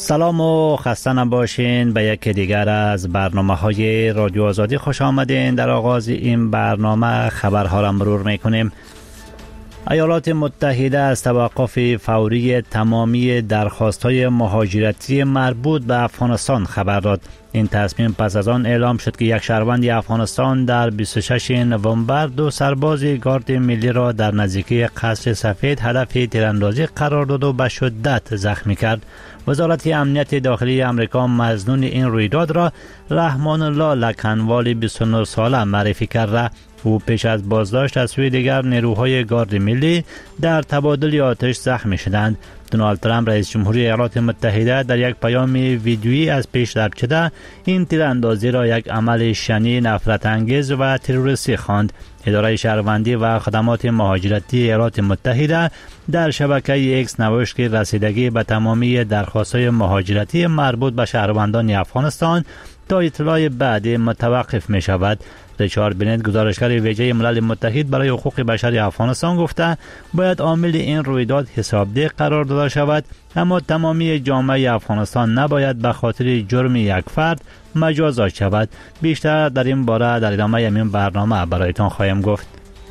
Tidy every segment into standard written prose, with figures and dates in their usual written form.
سلام و خسته نباشین. به یک دیگر از برنامه‌های رادیو آزادی خوش آمدین. در آغاز این برنامه خبرها را مرور می‌کنیم. ایالات متحده از توقف فوری تمامی درخواست‌های مهاجرتی مربوط به افغانستان خبر داد. این تصمیم پس از آن اعلام شد که یک شهروند افغانستان در 26 نوامبر 2 سرباز گارد ملی را در نزدیکی قصر سفید هدف تیراندازی قرار داد و به شدت زخمی کرد. وزارت امنیت داخلی آمریکا مظنون این رویداد را رحمان الله لکنوالی 29 ساله معرفی کرده. او پیش از بازداشت از سوی دیگر نیروهای گارد ملی در تبادل آتش زخمی شدند. دونالد ترامپ رئیس جمهوری ایالات متحده در یک پیام ویدیویی از پیش رفت شده این تیراندازی را یک عمل شنی، نفرت انگیز و تروریستی خواند. اداره شهروندی و خدمات مهاجرتی ایالات متحده در شبکه ایکس نوشت که رسیدگی به تمامی درخواست‌های مهاجرتی مربوط به شهروندان افغانستان تا اطلاع بعدی متوقف می شود. ریچارد بنت، گزارشگر ویژه ملل متحد برای حقوق بشر افغانستان، گفته باید عامل این رویداد حسابدهی قرار داده شود، اما تمامی جامعه افغانستان نباید به خاطر جرم یک فرد مجازات شود. بیشتر در این باره در ادامه این برنامه برایتان خواهیم گفت.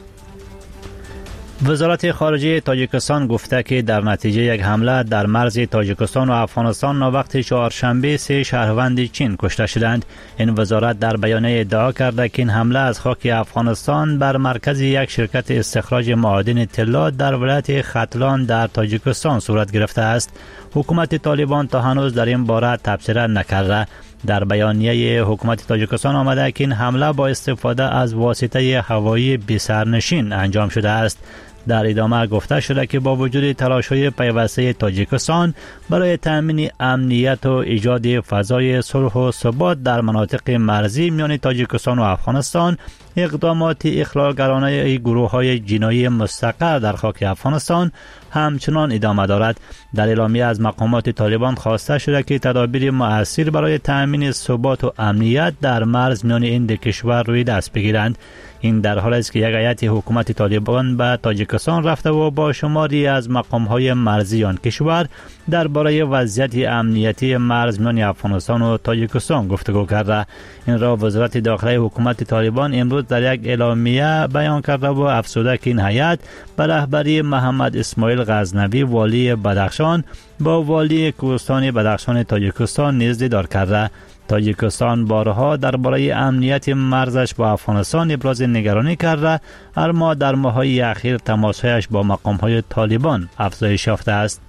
وزارت خارجه تاجیکستان گفته که در نتیجه یک حمله در مرز تاجیکستان و افغانستان وقت چهارشنبه 3 شهروند چین کشته شدند. این وزارت در بیانیه ادعا کرده که این حمله از خاک افغانستان بر مرکز یک شرکت استخراج معادن طلا در ولایت ختلان در تاجیکستان صورت گرفته است. حکومت طالبان تا هنوز در این باره تبصره نکرده. در بیانیه حکومت تاجیکستان آمده که این حمله با استفاده از واسطه هوایی بی سرنشین انجام شده است. در ادامه گفته شده که با وجود تلاش‌های پیوسته تاجیکستان برای تأمین امنیت و ایجاد فضای صلح و ثبات در مناطق مرزی میان تاجیکستان و افغانستان، اقدامات اخلالگرانه گروه‌های جنایی مستقر در خاک افغانستان همچنان ادامه دارد. در اعلامیه از مقامات طالبان خواسته شده که تدابیر مؤثر برای تأمین ثبات و امنیت در مرز میان این دو کشور روی دست بگیرند. این در حالی است که یک هیئت حکومت طالبان به تاجیکستان رفته و با شماری از مقام‌های مرزی آن کشور درباره وضعیت امنیتی مرز میان افغانستان و تاجیکستان گفتگو کرده. این را وزارت داخلی حکومت طالبان امروز در یک اعلامیه بیان کرده و افزوده که این هیئت به رهبری محمد اسماعیل غزنوی والی بدخشان با والی کوهستان بدخشان تاجیکستان نیز دیدار کرده. تاجیکستان بارها درباره امنیت مرزش با افغانستان ابراز نگرانی کرده، اما در ماه‌های اخیر تماس‌هایش با مقام‌های طالبان افزایش یافته است.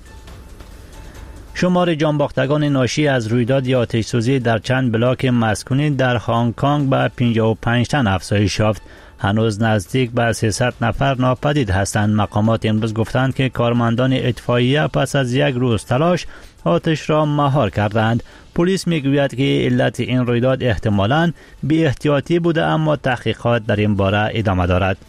شمار جانباختگان ناشی از رویداد آتش‌سوزی در چند بلاک مسکونی در هنگ کنگ به 55 تن افزایش یافت. هنوز نزدیک به 300 نفر ناپدید هستند. مقامات امروز گفتند که کارمندان اطفائیه پس از یک روز تلاش آتش را مهار کردند. پلیس میگوید که علت این رویداد احتمالاً بی احتیاطی بوده، اما تحقیقات در این باره ادامه دارد.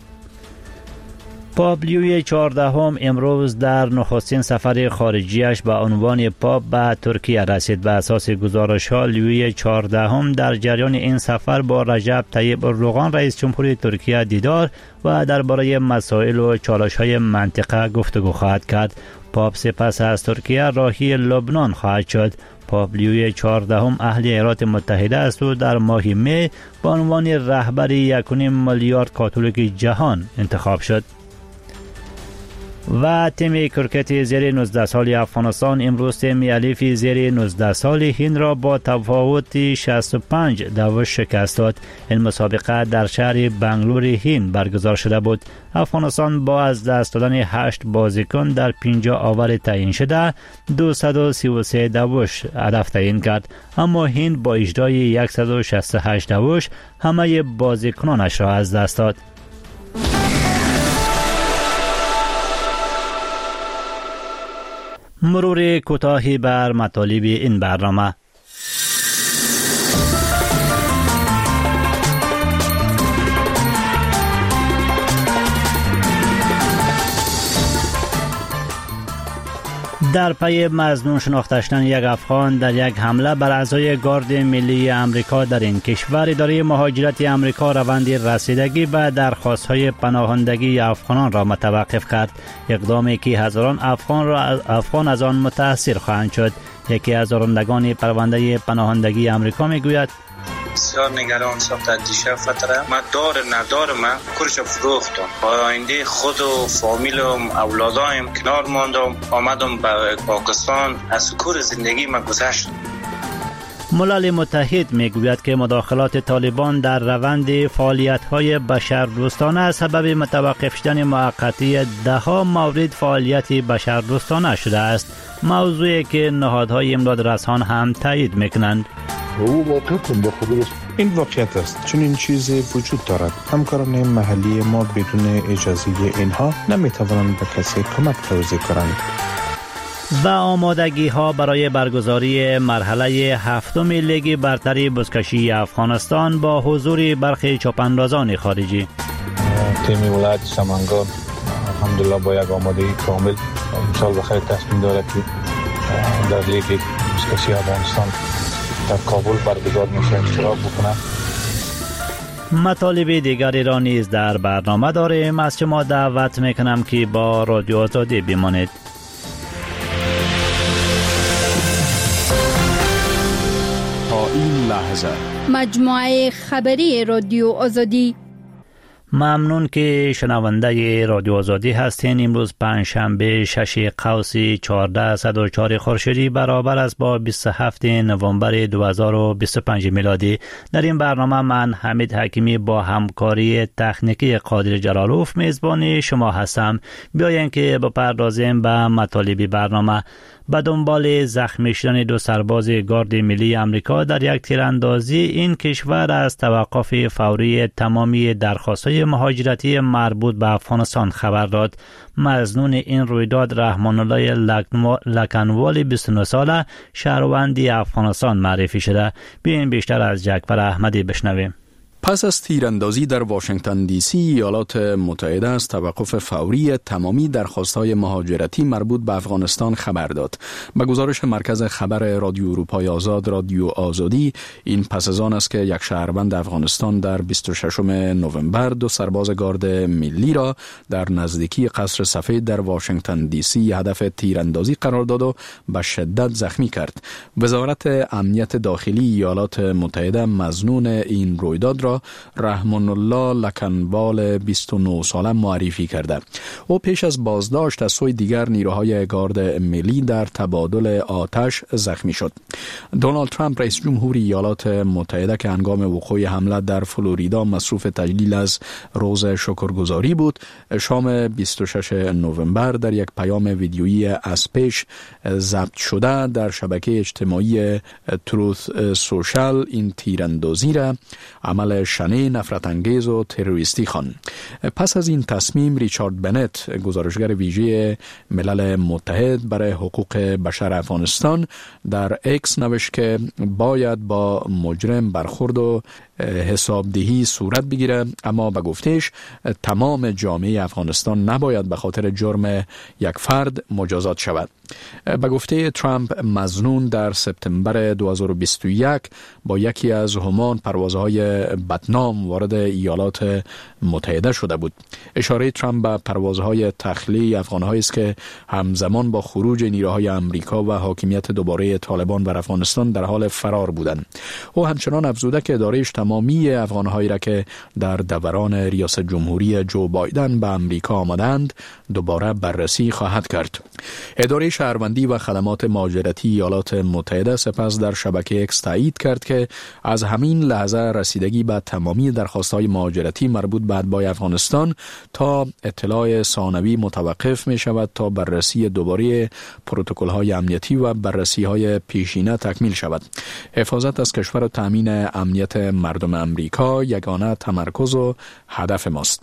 پاپ لیوی 14 امروز در نخستین سفر خارجیش به عنوان پاپ به ترکیه رسید. به اساس گزارش‌ها لیوی 14 در جریان این سفر با رجب طیب اردوغان رئیس جمهوری ترکیه دیدار و درباره مسائل و چالش‌های منطقه گفتگو خواهد کرد. پاپ سپس از ترکیه راهی لبنان خواهد شد. پاپ لیوی 14 اهل ایالات متحده است و در ماه می به عنوان رهبر 1.5 میلیارد کاتولیک جهان انتخاب شد. و تیم کرکت زیر 19 سال افغانستان امروز تیم الیف زیر 19 سال هند را با تفاوت 65 دوش شکست داد. این مسابقه در شهر بنگلور هند برگزار شده بود. افغانستان با از دست دادن 8 بازیکن در 50 آور تعیین شده 233 دوش هدف تعیین کرد، اما هند با اجرای 168 دوش همه بازیکنانش را از دست داد. مرور کوتاهی بر مطالب این برنامه. در پی مظنون شناخته شدن یک افغان در یک حمله بر اعضای گارد ملی امریکا در این کشور، اداره مهاجرت امریکا روند رسیدگی به درخواست‌های پناهندگی افغانان را متوقف کرد، اقدامی که هزاران افغان از آن متاثر خواهند شد. یکی از رانندگان پرونده پناهندگی آمریکا میگوید بسیار نگران شدم دیشب فتره. من ندارم کورش فروختم. با آینده خود و فامیل و اولادایم کنار ماندم. آمدم به پاکستان. از کور زندگی من گذشت. ملل متحد میگوید که مداخلات طالبان در روند فعالیت‌های بشردوستانه سبب متوقف شدن موقتی ده‌ها مورد فعالیت بشردوستانه شده است، موضوعی که نهادهای امداد رسان هم تایید میکنند. این واقعیت است، چون این چیزی وجود دارد. همکاران محلی ما بدون اجازه اینها نمیتوانند به کسی کمک توزیع کنند. و آمادگی ها برای برگزاری مرحله هفتم لیگ برتری بزکشی افغانستان با حضور برخی چوپاندازان خارجی. تیم ولایت سمنگان الحمدلله با یک آمادگی کامل امسال بخیر تصمیم دارد که در لیگ بزکشی افغانستان در کابل برگزار میشه اشتراک بکنه. مطالب دیگری را نیز در برنامه داریم. از شما دعوت میکنم که با رادیو آزادی بمانید. این لحظه مجموعه خبری رادیو آزادی. ممنون که شنونده رادیو آزادی هستین. امروز پنجشنبه 6 قوس 1404 خورشیدی برابر است با 27 نوامبر 2025 میلادی. در این برنامه من حمید حکیمی با همکاری تکنیکی قادر جلالوف میزبان شما هستم. بیاین که بپردازیم به مطالب برنامه. به دنبال زخمی شدن 2 سرباز گارد ملی آمریکا در یک تیراندازی، این کشور از توقف فوری تمامی درخواست‌های مهاجرتی مربوط به افغانستان خبر داد. مظنون این رویداد رحمان الله لکنوال 29 ساله شهروند افغانستان معرفی شده. بیاین بیشتر از جعفر احمدی بشنویم. پس از تیراندازی در واشنگتن دی سی، ایالات متحده از توقف فوری تمامی درخواست‌های مهاجرتی مربوط به افغانستان خبر داد. به گزارش مرکز خبر رادیو اروپای آزاد، رادیو آزادی، این پس از آن است که یک شهروند افغانستان در 26 نوامبر 2 سرباز گارد ملی را در نزدیکی قصر سفید در واشنگتن دی سی هدف تیراندازی قرار داد و به شدت زخمی کرد. وزارت امنیت داخلی ایالات متحده مظنون این رویداد را رحمان الله لکنوال 29 ساله معرفی کرده. او پیش از بازداشت از سوی دیگر نیروهای گارد ملی در تبادل آتش زخمی شد. دونالد ترامپ رئیس جمهور ایالات متحده که هنگام وقوع حمله در فلوریدا مصروف تجلیل از روز شکرگزاری بود، شام 26 نوامبر در یک پیام ویدیویی از پیش ضبط شده در شبکه اجتماعی تروث سوشال این تیراندازی را عمل شنی، نفرت انگیز و تروریستی خواند. پس از این تصمیم ریچارد بنت، گزارشگر ویژه ملل متحد برای حقوق بشر افغانستان، در اکس نوشت که باید با مجرم برخورد و حسابدهی صورت بگیره، اما به گفتش تمام جامعه افغانستان نباید به خاطر جرم یک فرد مجازات شود. به گفته ترامپ، مظنون در سپتامبر 2021 با یکی از همان پروازهای بدنام وارد ایالات متحده شده بود. اشاره ترامپ به پروازهای تخلیه افغان‌هایی است که همزمان با خروج نیروهای آمریکا و حاکمیت دوباره طالبان بر افغانستان در حال فرار بودند. او همچنان افزوده که اداره‌اش تمامی افغان‌هایی را که در دوران ریاست جمهوری جو بایدن به آمریکا آمدند دوباره بررسی خواهد کرد. اداره شهروندی و خدمات مهاجرتی ایالات متحده سپس در شبکه اکس تایید کرد که از همین لحظه رسیدگی به تمامی درخواست‌های مهاجرتی مربوط به اتباع افغانستان تا اطلاع ثانوی متوقف می شود تا بررسی دوباره پروتکل‌های امنیتی و بررسی‌های پیشینه تکمیل شود. حفاظت از کشور و تامین امنیت مردم امریکا یگانه تمرکز و هدف ماست.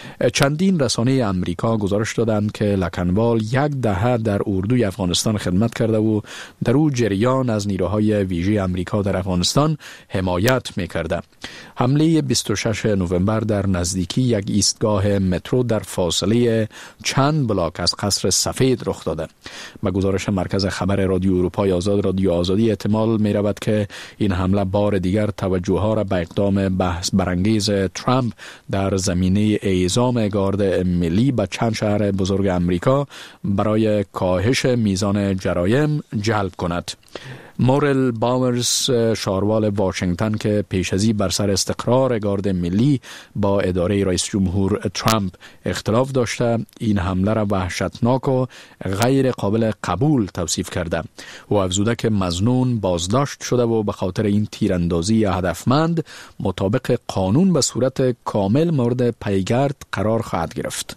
چندین رسانه امریکا گزارش دادند که لکنوال 10 دهه در اردوی افغانستان خدمت کرده و در او جریان از نیروهای ویژه امریکا در افغانستان حمایت می‌کرده. حمله 26 نوامبر در نزدیکی یک ایستگاه مترو در فاصله چند بلاک از قصر سفید رخ داده. به گزارش مرکز خبر رادیو اروپای آزاد، رادیو آزادی، احتمال می‌رود که این حمله بار دیگر توجه‌ها را به اقدام بحث برانگیز ترامپ در زمینه اعزام گارد ملی به چند شهر بزرگ امریکا برای کاهش میزان جرایم جلب کند. مورل باورز، شاروال واشنگتن که پیش ازی بر سر استقرار گارد ملی با اداره رئیس جمهور ترامپ اختلاف داشته، این حمله را وحشتناک و غیر قابل قبول توصیف کرده و افزوده که مظنون بازداشت شده و به خاطر این تیراندازی هدفمند مطابق قانون به صورت کامل مورد پیگرد قرار خواهد گرفت.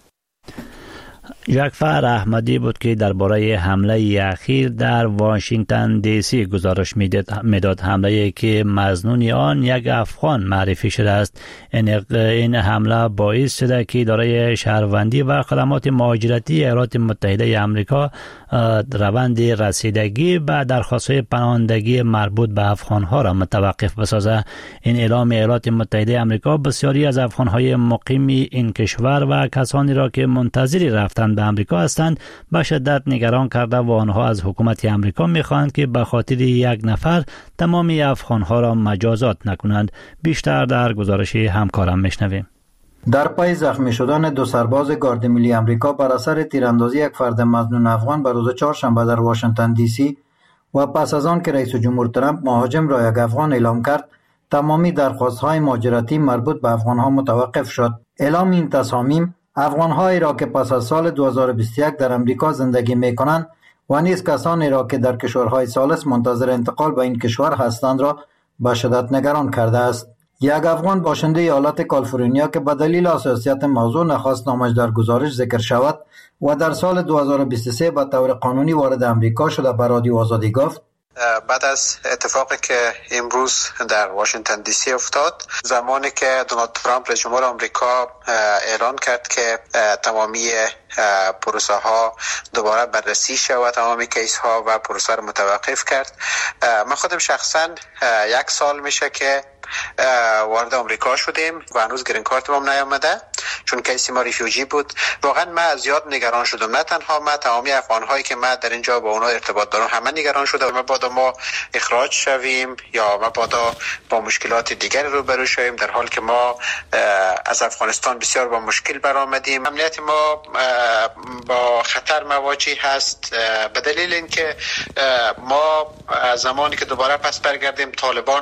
جعفر احمدی بود که درباره حمله اخیر در واشنگتن دی سی گزارش میداد. حمله که مظنون آن یک افغان معرفی شده است. این حمله باعث شده که اداره شهروندی و خدمات مهاجرتی ایالات متحده آمریکا روند رسیدگی به درخواست‌های پناهندگی مربوط به افغان‌ها را متوقف بسازد. این اعلام ایالات متحده آمریکا بسیاری از افغان‌های مقیم این کشور و کسانی را که منتظر رفتن به آمریکا هستند به شدت نگران کرده و آنها از حکومت آمریکا می‌خواهند که به خاطر یک نفر تمامی افغان‌ها را مجازات نکنند. بیشتر در گزارش همکارم میشنویم. در پی زخمی شدن دو سرباز گارد ملی آمریکا بر اثر تیراندازی یک فرد مظنون افغان به روز چهارشنبه در واشنگتن دی سی و پس از آن که رئیس جمهور ترامپ مهاجم را یک افغان اعلام کرد، تمامی درخواست‌های مهاجرتی مربوط به افغان‌ها متوقف شد. اعلام این تصامیم افغان‌هایی را که پس از سال 2021 در آمریکا زندگی می‌کنند و نیز کسانی را که در کشورهای ثالث منتظر انتقال به این کشور هستند را به شدت نگران کرده است. یک افغان باشنده ایالت کالیفرنیا که به دلیل حساسیت موضوع نخواست نامش در گزارش ذکر شود و در سال 2023 به طور قانونی وارد امریکا شده به رادیو آزادی گفت: بعد از اتفاقی که امروز در واشنگتن دی سی افتاد، زمانی که دونالد ترامپ رئیس جمهور آمریکا اعلان کرد که تمامی پروسه ها دوباره بررسی شود، تمامی کیس ها و پروسه رو متوقف کرد، من خودم شخصا 1 سال میشه که وارد آمریکا شدیم و هنوز گرین کارت هم نیامده، چون کیس ما ریفیوجی بود. واقعا من زیاد نگران شدم، نه تنها من، تمامی افغان‌هایی که من در اینجا با اونها ارتباط دارم همه نگران شدم. مبادا ما اخراج شویم یا مبادا با مشکلات دیگری روبرو شویم، در حال که ما از افغانستان بسیار با مشکل برآمدیم. امنیت ما با خطر مواجه هست به دلیل اینکه ما زمانی که دوباره پس برگردیم، طالبان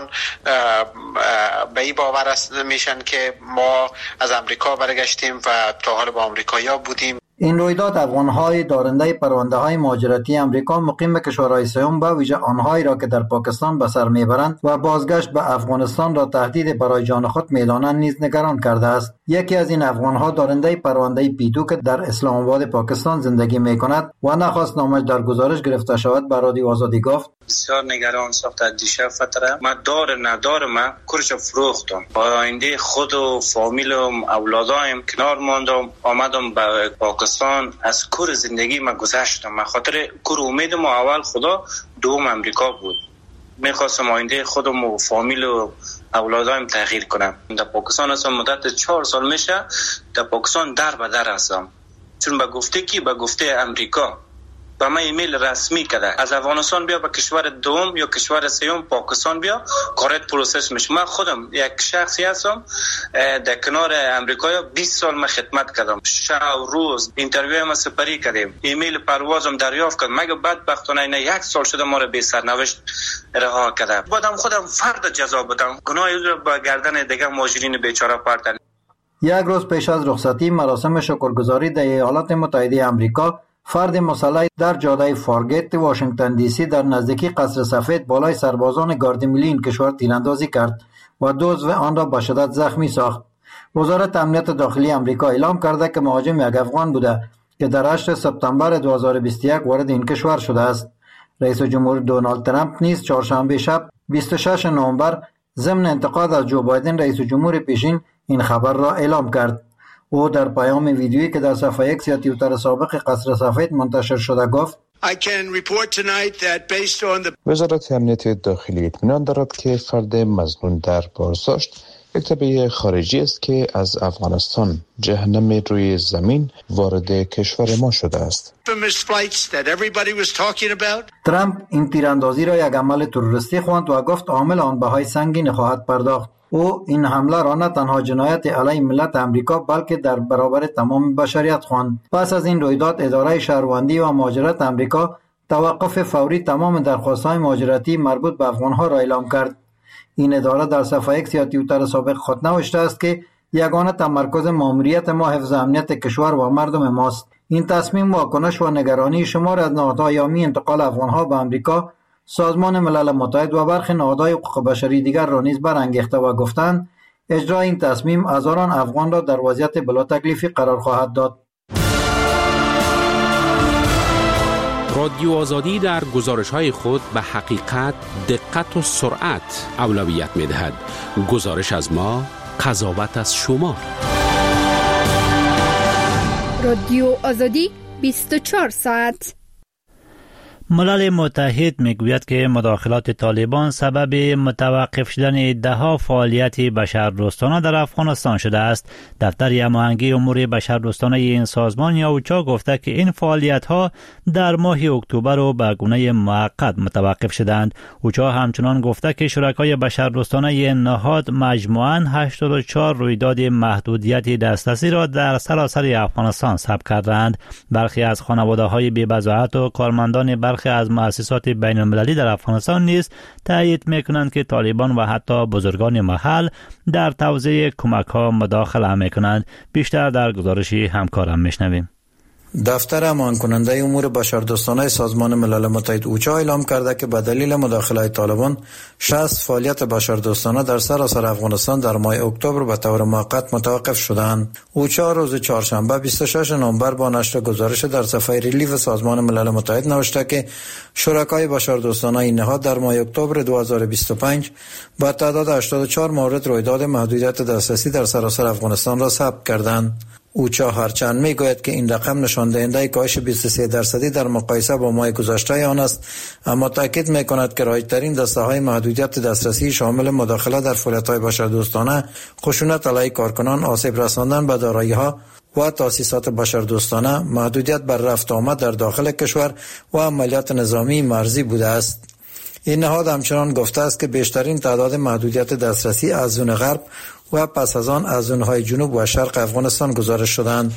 به این باور میشن که ما از امریکا برگشتیم و تا حال با آمریکایی‌ها بودیم. این رویداد افغان‌های دارنده پرونده‌های مهاجرتی آمریکا مقیم کشورهای سوم به ویژه آنهایی را که در پاکستان به سر میبرند و بازگشت به افغانستان را تهدید برای جان خود می‌دانند نیز نگران کرده است. یکی از این افغان‌ها دارنده پرونده پیدو که در اسلام آباد پاکستان زندگی می‌کند و نخواست نامش در گزارش گرفته شود به رادیو آزادی گفت: بسیار نگران ساخت دیشب فتره. من ندار من کورش فروختم، با آینده خود و فامیلم اولادایم کنار ماندم، آمدم به پاکستان. از کور زندگی من گذشتم. من خاطر کور امیدم اول خدا، دوم امریکا بود. میخواستم آینده خودم و فامیل و اولادایم تغییر کنم. در پاکستان هستم مدت 4 سال میشه. در پاکستان در به در هستم، چون به گفته کی؟ به گفته امریکا با من ایمیل رسمی کرده از افغانستان بیا به کشور دوم یا کشور سوم پاکستان بیا، کارت پروسس میشه. من خودم یک شخصی هستم در کنار امریکا 20 سال من خدمت کردم، شب روز اینترویو ما سپری کردیم، ایمیل پروازم دریافت کردم. مگه بدبختانه نه 1 سال شده ما رو بی سرنوشت رها کرده. بعدم خودم فرد جزا بدم، گناهی رو به گردن دیگه مهاجرین بیچاره پردن. یک روز پیش از رخصتی مراسم شکرگزاری در ایالات متحده آمریکا، فرد مسلح در جاده فارگیت واشنگتن دی سی در نزدیکی قصر سفید بالای سربازان گارد ملی این کشور تیراندازی کرد و 2 عضو آن را به شدت زخمی ساخت. وزارت امنیت داخلی آمریکا اعلام کرده که مهاجم یک افغان بوده که در 8 سپتامبر 2021 وارد این کشور شده است. رئیس جمهور دونالد ترامپ نیز چهارشنبه شب 26 نوامبر ضمن انتقاد از جو بایدن رئیس جمهور پیشین این خبر را اعلام کرد. او در پیام ویدیویی که در صفحه اکس یا توییتر سابق قصر سفید منتشر شده گفت: وزارت امنیت داخلی اطمینان دارد که فرد مظنون در بازداشت یک تبعه خارجی است که از افغانستان، جهنم روی زمین، وارد کشور ما شده است. ترامپ این تیراندازی را یک عمل تروریستی خواند و گفت عامل آن بهای سنگین خواهد پرداخت. او این حمله را نه تنها جنایت علیه ملت امریکا بلکه در برابر تمام بشریت خواند. پس از این رویداد اداره شهروندی و مهاجرت امریکا توقف فوری تمام درخواست‌های مهاجرتی مربوط به افغان‌ها را اعلام کرد. این اداره در صفحه ایکس یا توییتر سابق خود نوشته است که یگانه تمرکز ماموریت ما حفظ امنیت کشور و مردم ماست. این تصمیم واکنش و نگرانی شمار از نهادهای حامی انتقال افغان‌ها به آمریکا، سازمان ملل متحد و برخی نهادهای حقوق بشری دیگر را نیز برانگیخته و گفتند اجرای این تصمیم هزاران افغان را در وضعیت بلا تکلیفی قرار خواهد داد. رادیو آزادی در گزارش‌های خود به حقیقت، دقت و سرعت اولویت می‌دهد. گزارش از ما، قضاوت از شما. رادیو آزادی 24 ساعت. ملل متحد میگوید که مداخلات طالبان سبب متوقف شدن ده‌ها فعالیت بشردوستانه در افغانستان شده است. دفتر هماهنگی امور بشردوستانه این سازمان یا اوچا گفته که این فعالیت‌ها در ماه اکتبر و به گونه موقت متوقف شدند. اوچا همچنان گفته که شرکای بشردوستانه این نهاد مجموعاً 84 رویداد محدودیت دسترسی را در سراسر افغانستان ثبت کردند. برخی از خانواده‌های بی‌بضاعت و کارمندان برخی از مؤسسات بین المللی در افغانستان نیز تایید میکنند که طالبان و حتی بزرگان محل در توزیع کمک ها مداخله میکنند. بیشتر در گزارش همکارم میشنویم. دفتر امان کننده امور بشردوستانه سازمان ملل متحد اوچا اعلام کرده که به دلیل مداخله طالبان 60 فعالیت بشردوستانه در سراسر افغانستان در ماه اکتبر به طور موقت متوقف شدند. اوچا روز چهارشنبه 26 نوامبر با نشر گزارش در صفحه ریلیف سازمان ملل متحد نوشته که شرکای بشردوستانه این نهاد در ماه اکتبر 2025 با تعداد 84 مورد رویداد محدودیت دسترسی در سراسر افغانستان را ثبت کردند. اوچا هرچند میگوید که این رقم نشان دهنده کاهش 23% در مقایسه با ماه گذشته آن است، اما تاکید میکند که رایج‌ترین دسته‌های محدودیت دسترسی شامل مداخله در فعالیت‌های بشردوستانه، خشونت علیه کارکنان، آسیب رساندن به دارایی‌ها و تأسیسات بشردوستانه، محدودیت بر رفت آمد در داخل کشور و عملیات نظامی مرزی بوده است. این نهاد همچنان گفته است که بیشترین تعداد محدودیت دسترسی از زون غرب و پس از آن از زونهای جنوب و شرق افغانستان گزارش شدند.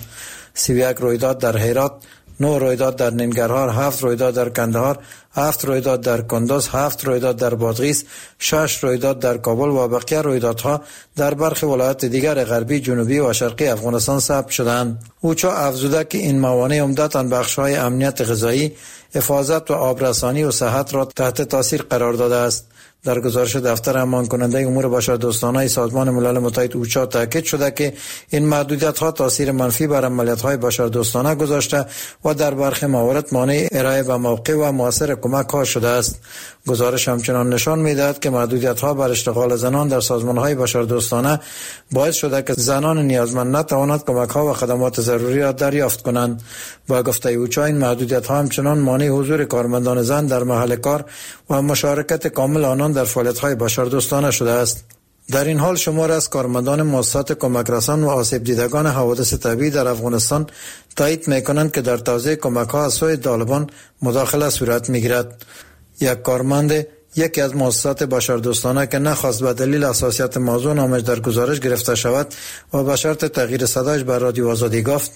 31 رویداد در هرات، 9 رویداد در ننگرهار، 7 رویداد در کندهار، 7 رویداد در کندز، 7 رویداد در بادغیس، 6 رویداد در کابل و بقیه رویدادها در برخی ولایات دیگر غربی، جنوبی و شرقی افغانستان ثبت شدند. اوچا افزوده که این موانع عمدتاً بخش‌های امنیت غذایی، حفاظت و آبرسانی و صحت را تحت تاثیر قرار داده است. در گزارش دفتر امان کننده امور بشردوستانه سازمان ملل متحد اوچا تاکید شده که این محدودیت‌ها تاثیر منفی بر عملیات‌های بشردوستانه گذاشته و در برخی موارد مانع ارائه به موقع و مؤثر کمک‌ها شده است. گزارش همچنان نشان می‌دهد که محدودیت‌ها بر اشتغال زنان در سازمان‌های بشردوستانه باعث شده که زنان نیازمند نتوانند کمک‌ها و خدمات ضروری را دریافت کنند. با گفته اوچا این محدودیت‌ها همچنان مانع حضور کارمندان زن در محل کار و مشارکت کامل آنان در فعالیت‌های بشردوستانه شده است. در این حال شمار از کارمندان مؤسسات کمک رسان و آسیب دیدگان حوادث طبیعی در افغانستان تایید می‌کنند که در توزیع کمک‌ها از سوی طالبان مداخله صورت می‌گیرد. یک کارمند یکی از مؤسسات بشردوستانه که نخواست به دلیل حساسیت موضوع نامش در گزارش گرفته شود و به شرط تغییر صدایش بر رادیو آزادی گفت: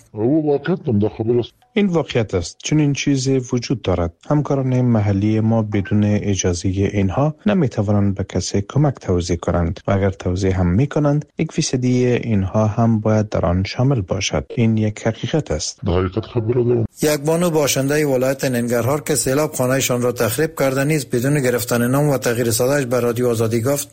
این واقعیت است، چون این چیزی وجود دارد. همکاران محلی ما بدون اجازه اینها نمیتوانند به کسی کمک توزیع کنند و اگر توزیع هم میکنند 1% اینها هم باید در آن شامل باشد. این یک حقیقت است. یک بانو باشنده ولایت ننگرهار که سیلاب خانه‌شان را تخریب کرده نیز بدون گرفتن نام و تغییر صدایش بر رادیو آزادی گفت: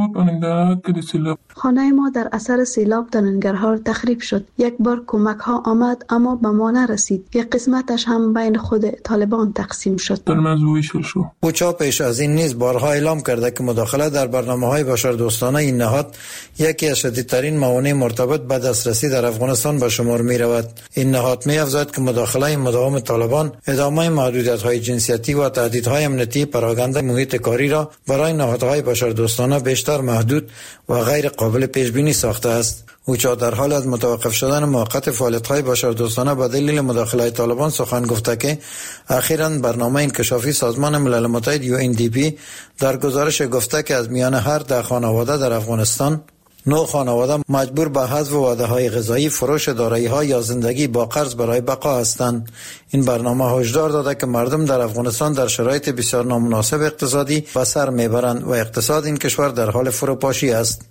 خانه ما در اثر سیلاب در ننگرهار تخریب شد. یک بار کمک ها آمد اما به ما نرسید. یک قسمتش هم بین خود طالبان تقسیم شد. اوچا پیش از این نیز بارها اعلام کرده که مداخله در برنامه‌های بشردوستانه این نهاد یکی از شدیدترین موانع مرتبط به دسترسی در افغانستان به شمار می رود. این نهاد می افزاید که مداخله مداوم طالبان، ادامه محدودیت‌های جنسیتی و تهدیدهای امنیتی پراکنده محیط کاری را برای نهادهای بشردوستانه بیشتر محدود و غیر قابل پیش بینی ساخته است. اوچا در حال از متوقف شدن موقت فعالیت‌های بشردوستانه به دلیل مداخله طالبان سخن گفته که اخیراً برنامه انکشافی سازمان ملل متحد UNDP در گزارش گفته که از میان هر 10 خانواده در افغانستان 9 خانواده مجبور به حذف وعده‌های غذایی، فروش دارایی‌ها یا زندگی با قرض برای بقا هستند. این برنامه هشدار داده که مردم در افغانستان در شرایط بسیار نامناسب اقتصادی و سر میبرند و اقتصاد این کشور در حال فروپاشی است.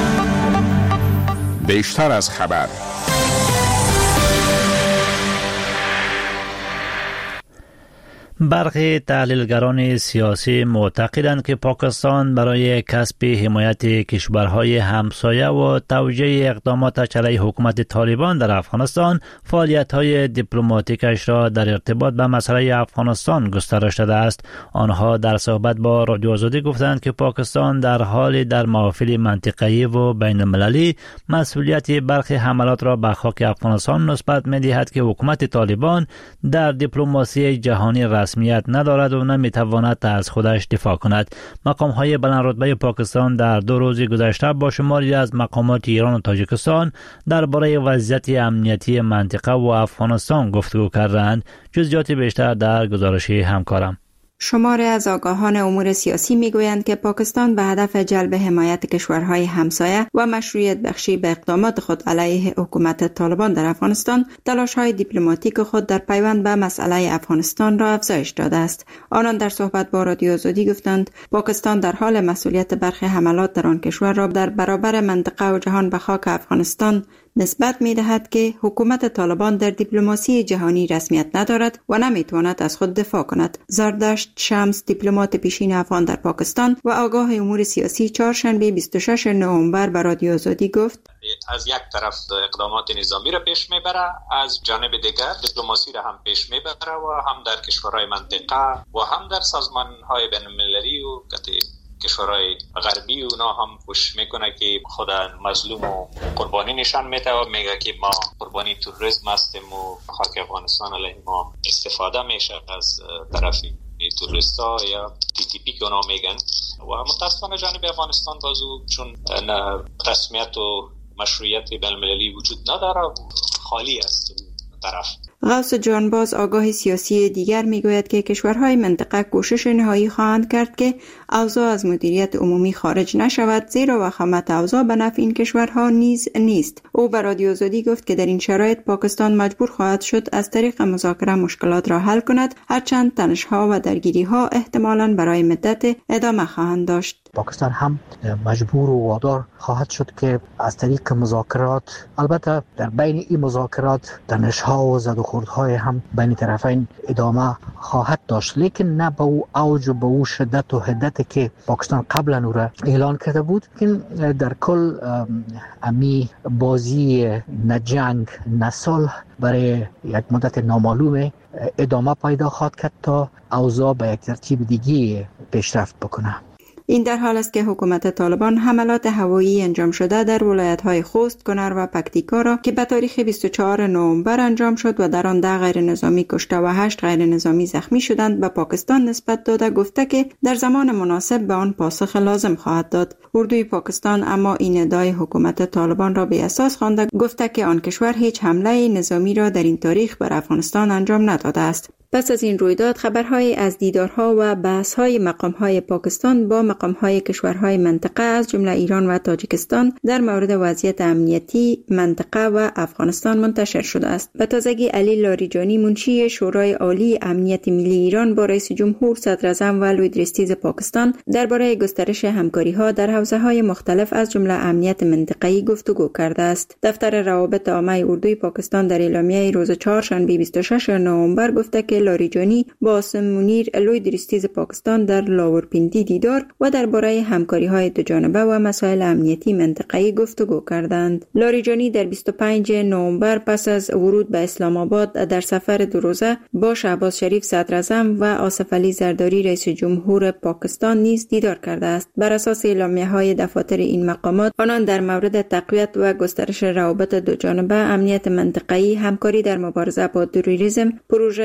بیشتر از خبر. برخی تحلیلگران سیاسی معتقدند که پاکستان برای کسب حمایت کشورهای همسایه و توجیه اقدامات علیه حکومت طالبان در افغانستان فعالیت‌های دیپلماتیکش را در ارتباط به مسئله افغانستان گسترش داده است. آنها در صحبت با رادیو آزادی گفتند که پاکستان در حال در محافل منطقه‌ای و بین‌المللی مسئولیت برخی حملات را به خاک افغانستان نسبت می‌دهد که حکومت طالبان در دیپلماسی جهانی رسمیت ندارد و نمیتواند از خودش دفاع کند. مقام‌های بلندرتبه پاکستان در 2 روز گذشته با شماری از مقامات ایران و تاجیکستان درباره وضعیت امنیتی منطقه و افغانستان گفتگو کردند. جزئیات بیشتر در گزارش همکارم. شماری از آگاهان امور سیاسی میگویند که پاکستان به هدف جلب حمایت کشورهای همسایه و مشروعیت بخشی به اقدامات خود علیه حکومت طالبان در افغانستان تلاش‌های دیپلماتیک خود در پیوند به مسئله افغانستان را افزایش داده است. آنان در صحبت با رادیو آزادی گفتند پاکستان در حال مسئولیت برخی حملات در آن کشور را در برابر منطقه و جهان به خاک افغانستان نسبت می دهد که حکومت طالبان در دیپلماسی جهانی رسمیت ندارد و نمی تواند از خود دفاع کند. زردشت شمس، دیپلمات پیشین افغان در پاکستان و آگاه امور سیاسی، چهارشنبه 26 نوامبر به رادیو آزادی گفت: از یک طرف اقدامات نظامی را پیش میبره، از جانب دیگر دیپلماسی را هم پیش میبره و هم در کشورهای منطقه و هم در سازمانهای بین‌المللی و کشورهای غربی اونا هم پوش میکنه که خود مظلوم و قربانی نشان میده و میگه که ما قربانی تروریسم هستیم و خاک افغانستان علیه ما استفاده میشه از طرف تروریستا یا TTP که اونا میگن. و متاسفانه جانب افغانستان بازو چون رسمیت و مشروعیت بین‌المللی وجود نداره، خالی است طرف. غوث جانباز، آگاه سیاسی دیگر، میگوید که کشورهای منطقه کوشش نهایی خواهند کرد که اوضاع از مدیریت عمومی خارج نشود، زیرا وخامت اوضاع به نفع این کشورها نیز نیست. او به رادیو آزادی گفت که در این شرایط پاکستان مجبور خواهد شد از طریق مذاکره مشکلات را حل کند، هرچند تنش‌ها و درگیری‌ها احتمالاً برای مدت ادامه خواهند داشت. پاکستان هم مجبور و وادار خواهد شد که از طریق مذاکرات، البته در بین این مذاکرات تنش‌ها و زد و خوردهای هم بین طرفین ادامه خواهد داشت، لیکن نه به او اوج و به او شدت و حدت که پاکستان قبلا او را اعلان کرده بود. که در کل امی بازی نه جنگ نه صلح برای یک مدت نامعلوم ادامه پیدا خواهد کرد تا اوضاع به یک ترتیب دیگه پیشرفت بکنه. این در حال است که حکومت طالبان حملات هوایی انجام شده در ولایت‌های خوست، کنر و پکتیکا را که به تاریخ 24 نوامبر انجام شد و در آن 10 غیر نظامی کشته و 8 غیر نظامی زخمی شدند به پاکستان نسبت داده، گفته که در زمان مناسب به آن پاسخ لازم خواهد داد. اردوی پاکستان اما این ادعای حکومت طالبان را بی اساس خوانده، گفته که آن کشور هیچ حمله نظامی را در این تاریخ بر افغانستان انجام نداده است. پس از این رویداد خبرهای از دیدارها و بحث‌های مقام‌های پاکستان با مقام‌های کشورهای منطقه از جمله ایران و تاجیکستان در مورد وضعیت امنیتی منطقه و افغانستان منتشر شده است. به تازگی علی لاریجانی، منشی شورای عالی امنیت ملی ایران، با رئیس جمهور، صدراعظم و لوی درستیز پاکستان درباره گسترش همکاری‌ها در حوزه‌های مختلف از جمله امنیت منطقه‌ای گفتگو کرده است. دفتر روابط عامه اردوی پاکستان در اعلامیه روز چهارشنبه 26 نوامبر گفته که لاریجانی با عاصم منیر، لوی درستیز پاکستان، در لاورپینڈی دیدار و درباره همکاری‌های دوجانبه و مسائل امنیتی منطقه‌ای گفتگو کردند. لاریجانی در 25 نوامبر پس از ورود به اسلام آباد در سفر 2 روزه با شهباز شریف صدراعظم و آصف علی زرداری رئیس جمهور پاکستان نیز دیدار کرده است. بر اساس اعلامیه‌های دفاتر این مقامات، آنان در مورد تقویت و گسترش روابط دوجانبه، امنیت منطقه‌ای، همکاری در مبارزه با تروریسم، پروژه خط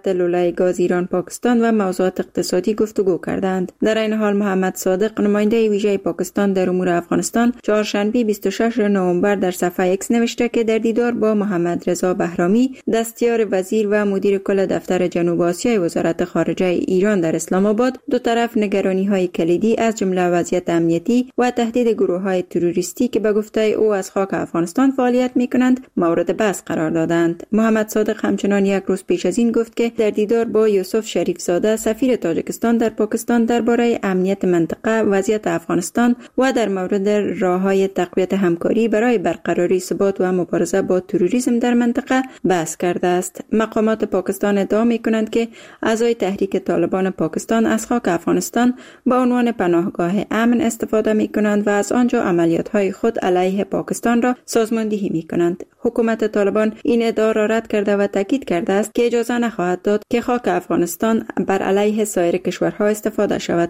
لوله گاز ایران پاکستان و موضوعات اقتصادی گفتگو کردند. در این حال محمد صادق نماینده ویژه پاکستان در امور افغانستان چهارشنبه 26 نوامبر در صفحه ایکس نوشته که در دیدار با محمد رضا بهرامی دستیار وزیر و مدیر کل دفتر جنوب آسیای وزارت خارجه ایران در اسلام آباد دو طرف نگرانی‌های کلیدی از جمله وضعیت امنیتی و تهدید گروه‌های تروریستی که به گفته او از خاک افغانستان فعالیت می‌کنند مورد بحث قرار دادند. محمد صادق همچنان یک روز پیش از این گفت که در دیدار با یوسف شریف زاده سفیر تاجیکستان در پاکستان درباره امنیت منطقه، وضعیت افغانستان و در مورد راه‌های تقویت همکاری برای برقراری ثبات و مبارزه با تروریسم در منطقه بحث کرده است. مقامات پاکستان ادعا می‌کنند که اعضای تحریک طالبان پاکستان از خاک افغانستان به عنوان پناهگاه امن استفاده می‌کنند و از آنجا عملیات‌های خود علیه پاکستان را سازماندهی می‌کنند. حکومت طالبان این ادعا را رد کرده و تاکید کرده است که اجازه نخواهد داد که خاک افغانستان بر علیه سایر کشورها استفاده شود.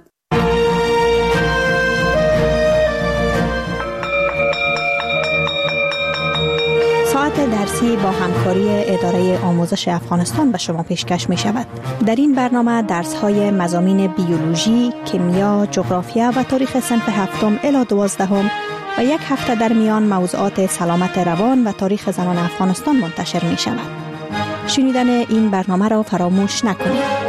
ساعت درسی با همکاری اداره آموزش افغانستان به شما پیشکش می شود. در این برنامه درس‌های مضامین بیولوژی، کیمیا، جغرافیا و تاریخ صنف 7 الی 12 و یک هفته در میان موضوعات سلامت روان و تاریخ زنان افغانستان منتشر می شود. شنیدن این برنامه را فراموش نکنید.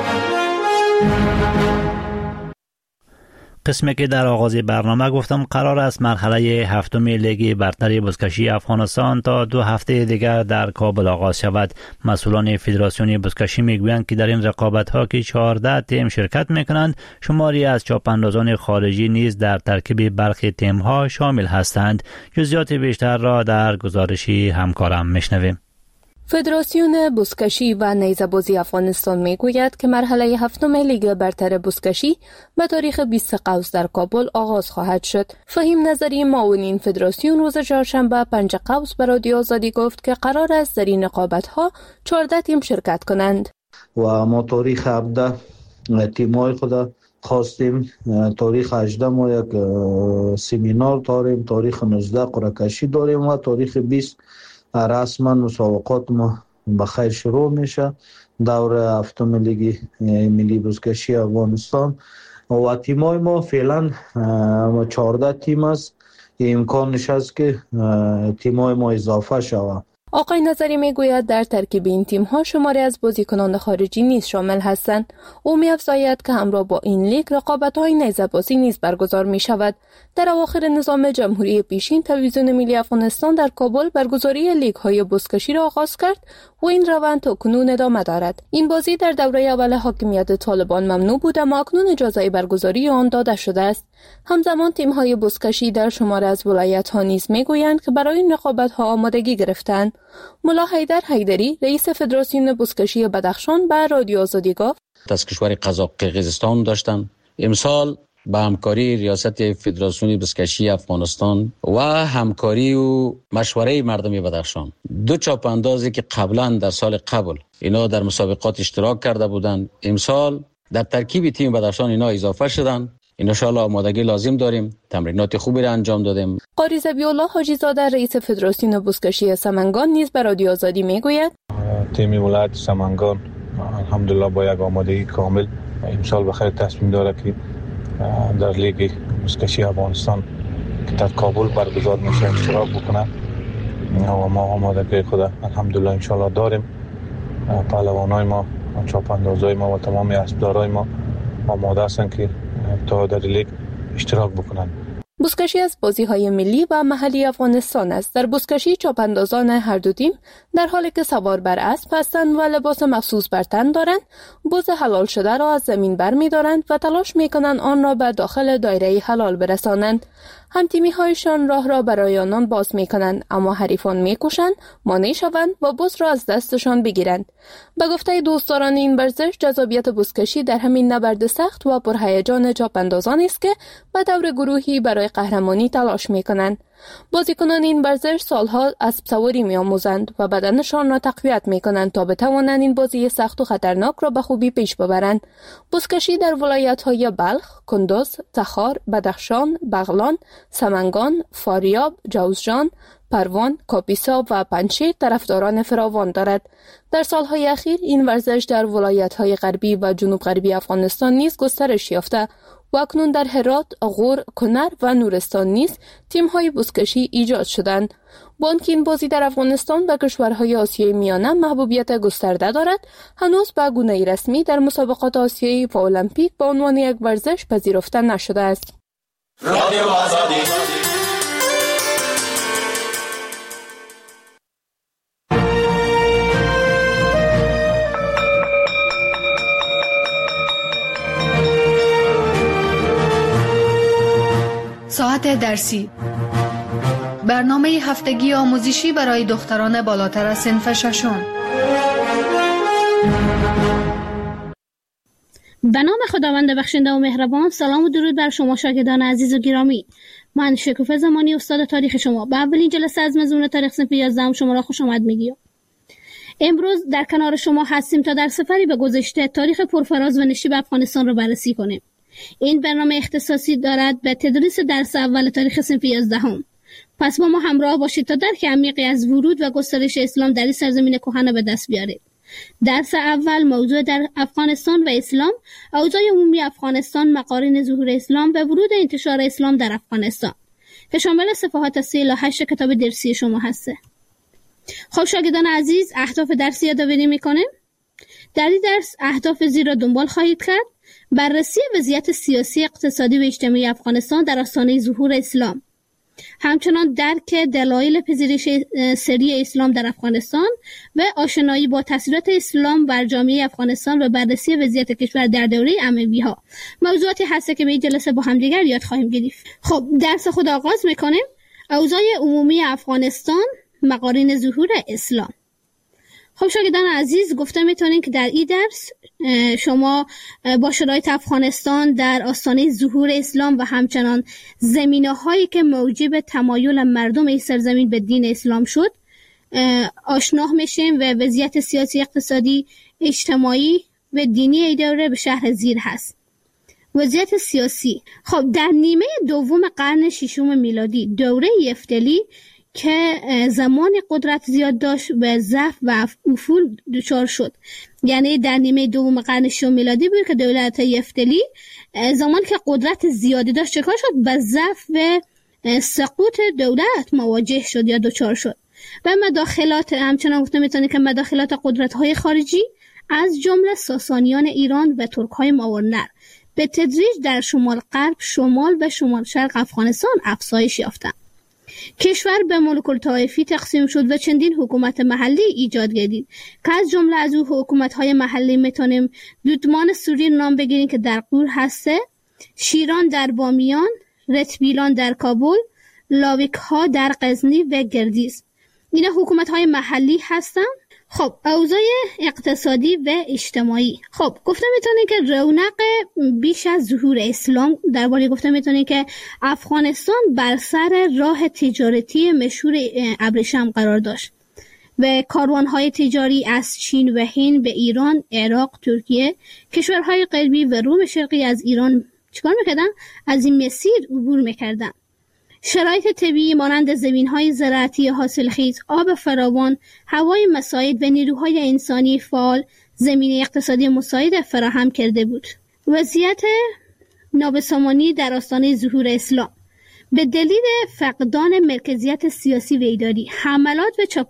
قسمی که در آغاز برنامه گفتم قرار است مرحله هفتم لیگ برتر بزکشی افغانستان تا 2 هفته دیگر در کابل آغاز شود. مسئولان فدراسیون بزکشی میگویند که در این رقابت‌ها که 14 تیم شرکت میکنند، شماری از چاپاندازان خارجی نیز در ترکیب برخی تیم‌ها شامل هستند. جزئیات بیشتر را در گزارشی همکارم میشنویم. فدراسیون بزکشی و نیزه‌بازی افغانستان میگوید که مرحله هفتم لیگ برتر بزکشی به تاریخ 20 قوس در کابل آغاز خواهد شد. فهیم نظری معاون این فدراسیون روز چهارشنبه 5 قوس به رادیو آزادی گفت که قرار است در این رقابت‌ها 14 تیم شرکت کنند. و ما تاریخ 17 تیم‌های خود خواستیم، تاریخ 18 ما یک سمینار داریم، تاریخ 19 قرعه کشی داریم و تاریخ 20 رسما مسابقات ما بخیر شروع میشه. دور هفتم لیگ ملی بزکشی افغانستان و تیمای ما فعلا 14 تیم است. امکانش هست که تیمای ما اضافه شود. آقای نظری میگوید در ترکیب این تیم‌ها شماری از بازیکنان خارجی نیز شامل هستند. او می‌افزاید که همراه با این لیگ رقابت‌های نیزه‌بازی نیز برگزار می‌شود. در اواخر نظام جمهوری پیشین تلویزیون ملی افغانستان در کابل برگزاری لیگ‌های بزکشی را آغاز کرد و این روند تاکنون ادامه دارد. این بازی در دوره اول حاکمیت طالبان ممنوع بود اما اکنون اجازه برگزاری آن داده شده است. همزمان تیم‌های بزکشی در شمار از ولایت‌ها نیز می‌گویند که برای این رقابت‌ها آمادگی گرفتند. ملا حیدر حیدری رئیس فدراسیون بزکشی بدخشان به رادیو آزادی گفت از کشور قزاقستان داشتن. امسال با همکاری ریاست فدراسیون بزکشی افغانستان و همکاری و مشوره مردم بدخشان، 2 چاپاندازی که قبلا در سال قبل اینا در مسابقات اشتراک کرده بودند، امسال در ترکیب تیم بدخشان اینا اضافه شدن. ان شاءالله آمادگی لازم داریم، تمرینات خوبی را انجام دادیم. قاری ذبیح‌الله حاجی زاده رئیس فدراسیون بزکشی سمنگان نیز به رادیو آزادی میگوید تیم ولایت سمنگان الحمدلله با یک آمادگی کامل امسال بخیر تصمیم داره که در لیگ بزکشی افغانستان که در کابل برگزار میشه اشتراک بکنه و ما آمادگی خود الحمدلله ان شاءالله داریم. پهلوانای ما، چاپاندازای ما و تمام اسبدارای ما آماده هستند که تا در لیگ اشتراک بکنند. بزکشی از بازی‌های ملی و محلی افغانستان است. در بزکشی چاپاندازان هر دو تیم در حالی که سوار بر اسب هستند و لباس مخصوص بر تن دارند، بز حلال شده را از زمین برمی‌دارند و تلاش می‌کنند آن را به داخل دایره حلال برسانند. هم تیمی‌هایشان راه را برای آنان باز می‌کنند، اما حریفان می‌کوشند مانع شوند و بز را از دستشان بگیرند. به گفته دوستداران این ورزش، جذابیت بزکشی در همین نبرد سخت و پرهیجان چاپاندازان است که به دور گروهی برای قهرمانی تلاش می‌کنند. بازیکنان این ورزش سالها اسب سواری می‌آموزند و بدنشان را تقویت می‌کنند تا بتوانند این بازی سخت و خطرناک را به خوبی پیش ببرند. بزکشی در ولایت‌های بلخ، کندز، تخار، بدخشان، بغلان، سمنگان، فاریاب، جوزجان، پروان، کاپیسا و پنچه طرفداران فراوان دارد. در سالهای اخیر این ورزش در ولایت‌های غربی و جنوب غربی افغانستان نیز گسترش یافته و اکنون در هرات، غور، کنر و نورستان نیز تیم‌های بزکشی ایجاد شدند. با آنکه این بازی در افغانستان و کشورهای آسیای میانه محبوبیت گسترده دارد، هنوز به گونه رسمی در مسابقات آسیایی و المپیک به عنوان یک ورزش پذیرفته نشده است. رادیو آزادی. ساعت درسی، برنامه هفتگی آموزشی برای دختران بالاتر از صنف ششم. به نام خداوند بخشنده و مهربان. سلام و درود بر شما شاگردان عزیز و گرامی. من شکوفه زمانی استاد تاریخ شما به اولین جلسه از مضمون تاریخ صنف 11 شما را خوش آمد میگیم. امروز در کنار شما هستیم تا در سفری به گذشته تاریخ پرفراز و نشیب افغانستان را بررسی کنیم. این برنامه اختصاصی دارد به تدریس درس اول تاریخ صنف 11. پس با ما همراه باشید تا درک عمیقی از ورود و گسترش اسلام در این سرزمین کهن به دست بیارید. درس اول موضوع در افغانستان و اسلام، اوضاع عمومی افغانستان، مقارن ظهور اسلام و ورود انتشار اسلام در افغانستان که شامل صفحات 3 تا 8 کتاب درسی شما هسته. خب شاگردان عزیز، اهداف درسی یادآوری میکنیم. در این درس اهداف زیر را دنبال خواهید کرد: بررسی وضعیت سیاسی، اقتصادی و اجتماعی افغانستان در آستانه ظهور اسلام، همچنان درک دلایل پذیرش سری اسلام در افغانستان و آشنایی با تاثیرات اسلام بر جامعه افغانستان و بررسی وضعیت کشور در دوره اموی‌ها. موضوعاتی هست که به این جلسه با هم دیگر یاد خواهیم گرفت. خب درس خود آغاز میکنیم. اوضاع عمومی افغانستان، مقارن ظهور اسلام. خب شاگردان عزیز، گفته میتونین که در این درس شما با شرایط افغانستان در آستانه ظهور اسلام و همچنان زمینه‌هایی که موجب تمایل مردم این سرزمین به دین اسلام شد آشنا میشیم و وضعیت سیاسی، اقتصادی، اجتماعی و دینی این دوره به شرح زیر هست. وضعیت سیاسی. خب در نیمه دوم قرن ششم میلادی، دوره یفتلی که زمان قدرت زیاد داشت و ضعف و افول دچار شد. یعنی در نیمه دوم قرن ششم میلادی بود که دولت یفتلی زمان که قدرت زیادی داشت چکار شد؟ به ضعف و سقوط دولت مواجه شد یا دچار شد و مداخلات، همچنان گفته میتونی که مداخلات قدرت‌های خارجی از جمله ساسانیان ایران و ترک‌های ماورنر به تدریج در شمال غرب، شمال و شمال شرق افغانستان افزایش یافتند. کشور به ملوک الطوایفی تقسیم شد و چندین حکومت محلی ایجاد گردید که از جمله از او حکومت‌های محلی میتونیم دودمان سوری نام بگیریم که در غور هسته، شیران در بامیان، رتبیلان در کابل، لاویک‌ها در غزنی و گردیز. اینا حکومت‌های محلی هستن. خب اوضاع اقتصادی و اجتماعی. خب گفته میتونه که رونق بیش از ظهور اسلام، درباره گفته میتونه که افغانستان بر سر راه تجارتی مشهور ابریشم قرار داشت و کاروانهای تجاری از چین و هند به ایران، عراق، ترکیه، کشورهای غربی و روم شرقی از ایران چیکار میکردن؟ از این مسیر عبور میکردن. شرایط طبیعی مانند زمین‌های زراعتی حاصلخیز، آب فراوان، هوای مساعد و نیروهای انسانی فعال زمینه اقتصادی مساعد فراهم کرده بود. وضعیت نابسامانی در آستانه ظهور اسلام به دلیل فقدان مرکزیت سیاسی و اداری، حملات و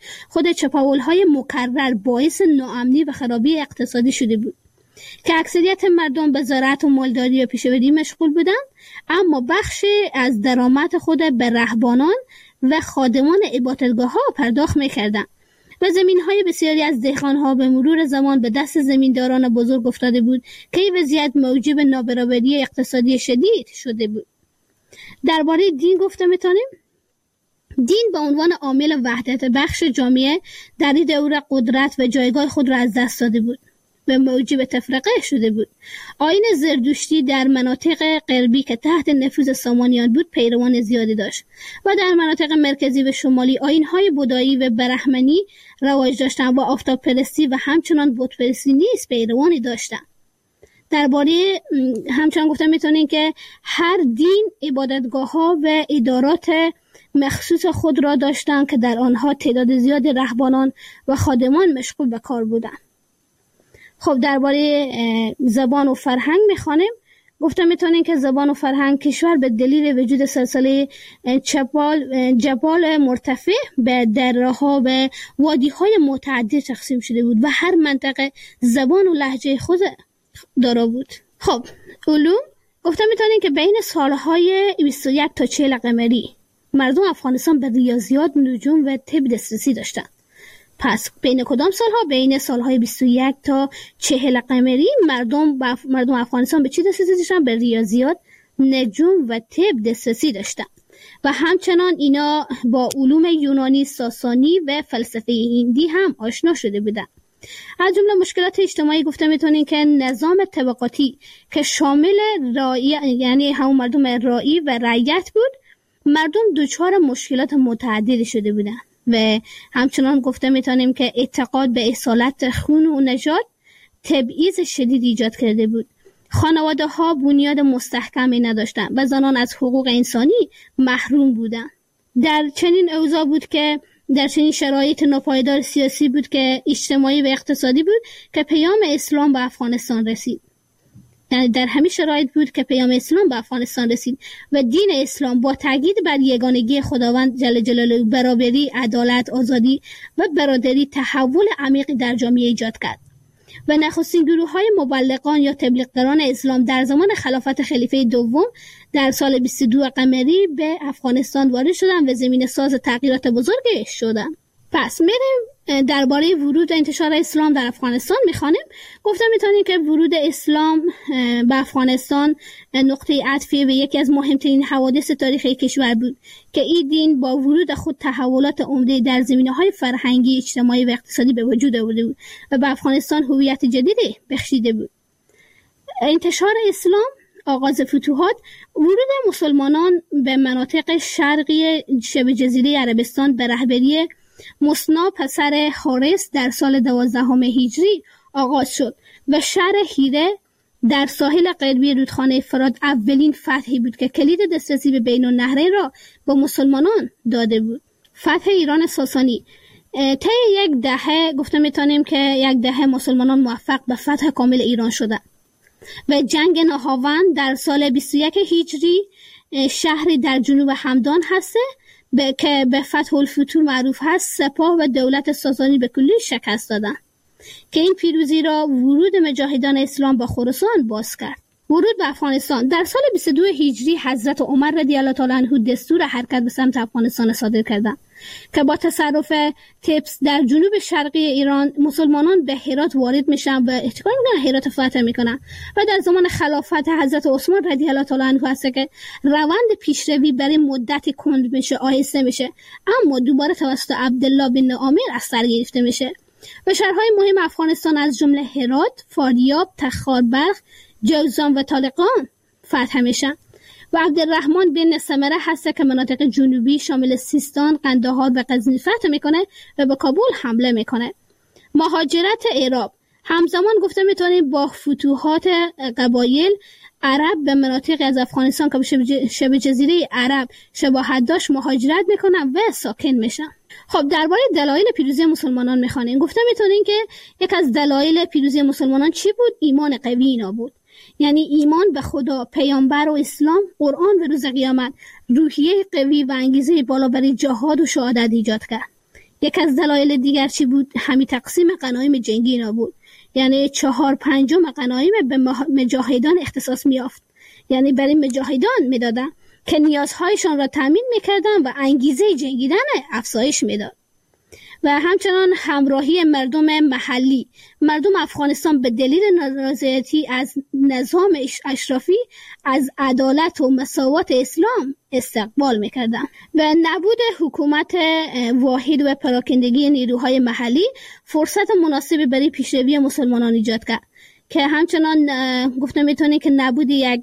چپاول‌های مکرر باعث ناامنی و خرابی اقتصادی شده بود که اکثریت مردم به زراعت و مالداری و پیشه‌وری مشغول بودند، اما بخش از درآمد خود به رهبانان و خادمان عبادتگاه‌ها پرداخت می‌کردند و زمین‌های بسیاری از دهقان‌ها به مرور زمان به دست زمینداران بزرگ افتاده بود که این وضعیت موجب نابرابری اقتصادی شدید شده بود. درباره دین گفته می‌تونیم دین به عنوان عامل وحدت بخش جامعه در این دوره قدرت و جایگاه خود را از دست داده بود و موجب تفرقه شده بود. آیین زردشتی در مناطق غربی که تحت نفوذ سامانیان بود پیروان زیادی داشت و در مناطق مرکزی و شمالی آیین‌های بودایی و برهمنی رواج داشتند و آفتاب پرستی و همچنان بت پرستی نیز پیروانی داشتند. درباره همچنان گفتم میتونین که هر دین عبادتگاه‌ها و ادارات مخصوص خود را داشتند که در آنها تعداد زیاد رهبانان و خادمان مشغول به کار بودند. خب درباره زبان و فرهنگ میخوانیم. گفتم میتونیم که زبان و فرهنگ کشور به دلیل وجود سلسله جبال مرتفع به دره‌ها و وادی‌های متعدد تقسیم شده بود و هر منطقه زبان و لهجه خود دارا بود. خب علوم، گفتم میتونیم که بین سالهای 21 تا 40 قمری مردم افغانستان به ریاضیات، نجوم و طب دسترسی داشتند. پس بین کدام سالها؟ بین سالهای 21 تا 40 قمری مردم افغانستان به چی دسترسی داشتن؟ به ریاضیات، نجوم و طب دسترسی داشتن و همچنان اینا با علوم یونانی، ساسانی و فلسفه هندی هم آشنا شده بودن. از جمله مشکلات اجتماعی گفته میتونین که نظام طبقاتی که شامل رعیت، یعنی همون مردم رعی و رعیت بود، مردم دچار مشکلات متعددی شده بودن و همچنان گفته میتونیم که اعتقاد به اصالت خون و نژاد تبعیض شدید ایجاد کرده بود. خانواده ها بنیاد مستحکمی نداشتند و زنان از حقوق انسانی محروم بودند. در چنین اوضاع بود که در چنین شرایط ناپایدار سیاسی بود که اجتماعی و اقتصادی بود که پیام اسلام به افغانستان رسید. یعنی در همین شرایط بود که پیام اسلام به افغانستان رسید و دین اسلام با تاکید بر یگانگی خداوند جل جلاله، برابری، عدالت، آزادی و برادری تحول عمیقی در جامعه ایجاد کرد و نخستین گروه‌های مبلغان یا تبلیغگران اسلام در زمان خلافت خلیفه دوم در سال 22 قمری به افغانستان وارد شدند و زمینه ساز تغییرات بزرگی شدند. پس میریم درباره ورود و انتشار اسلام در افغانستان میخوانیم. گفتم میتونیم که ورود اسلام به افغانستان نقطه عطفی به یکی از مهمترین حوادث تاریخی کشور بود که این دین با ورود خود تحولات عمده در زمینه‌های فرهنگی، اجتماعی و اقتصادی به وجود آورده بود و به افغانستان هویت جدیدی بخشیده بود. انتشار اسلام، آغاز فتوحات، ورود مسلمانان به مناطق شرقی شبه جزیره عربستان به رهبری مصنع پسر حارس در سال 12 هجری آغاز شد و شهر هیره در ساحل غربی رودخانه فرات اولین فتحی بود که کلید دسترسی به بین النهرین را به مسلمانان داده بود. فتح ایران ساسانی طی یک دهه گفته میتونیم که یک دهه مسلمانان موفق به فتح کامل ایران شدند و جنگ نهاوند در سال 21 هجری شهری در جنوب همدان هسته که به فتح الفتوح معروف هست، سپاه و دولت ساسانی به کلی شکست دادند که این پیروزی را ورود مجاهدان اسلام به خراسان باز کرد. ورود به افغانستان در سال 22 هجری حضرت عمر رضی الله تعالی عنه دستور حرکت به سمت افغانستان صادر کردند که با تصرف تبس در جنوب شرقی ایران مسلمانان به هرات وارد میشن و چیکار میکنن؟ هرات فتح میکنن و در زمان خلافت حضرت عثمان رضی الله تعالی عنه هست که روند پیشروی برای مدتی کند میشه، آهسته میشه، اما دوباره توسط عبدالله بن عامر از سر گرفته میشه و شهرهای مهم افغانستان از جمله هرات، فاریاب، تخاربرق، جوزان و طالقان فتح میشن و عبدالرحمن بن سمره هست که مناطق جنوبی شامل سیستان، قندهار و غزنی فتح میکنه و به کابل حمله میکنه. مهاجرت عرب همزمان گفته میتونیم با فتوحات قبایل عرب به مناطق از افغانستان که به شبه جزیره عرب شباهت داشت مهاجرت میکنن و ساکن میشن. خب درباره دلایل پیروزی مسلمانان میخوانیم. گفته میتونیم که یک از دلایل پیروزی مسلمانان چی بود؟ ایمان قوی اینا بود. یعنی ایمان به خدا، پیامبر و اسلام، قرآن و روز قیامت روحیه قوی و انگیزه بالا برای جهاد و شهادت ایجاد کرد. یک از دلایل دیگر چی بود؟ همین تقسیم غنایم جنگی اینا بود. یعنی 4/5 غنایم به مجاهدان اختصاص میافت، یعنی برای مجاهدان میدادن که نیازهایشان را تامین میکردن و انگیزه جنگیدن افزایش میداد. و همچنان همراهی مردم محلی. مردم افغانستان به دلیل نارضایتی از نظام اشرافی از عدالت و مساوات اسلام استقبال میکردند و نبود حکومت واحد و پراکندگی نیروهای محلی فرصت مناسبی برای پیشروی مسلمانان ایجاد کرد که همچنان گفته میتونه که نبود یک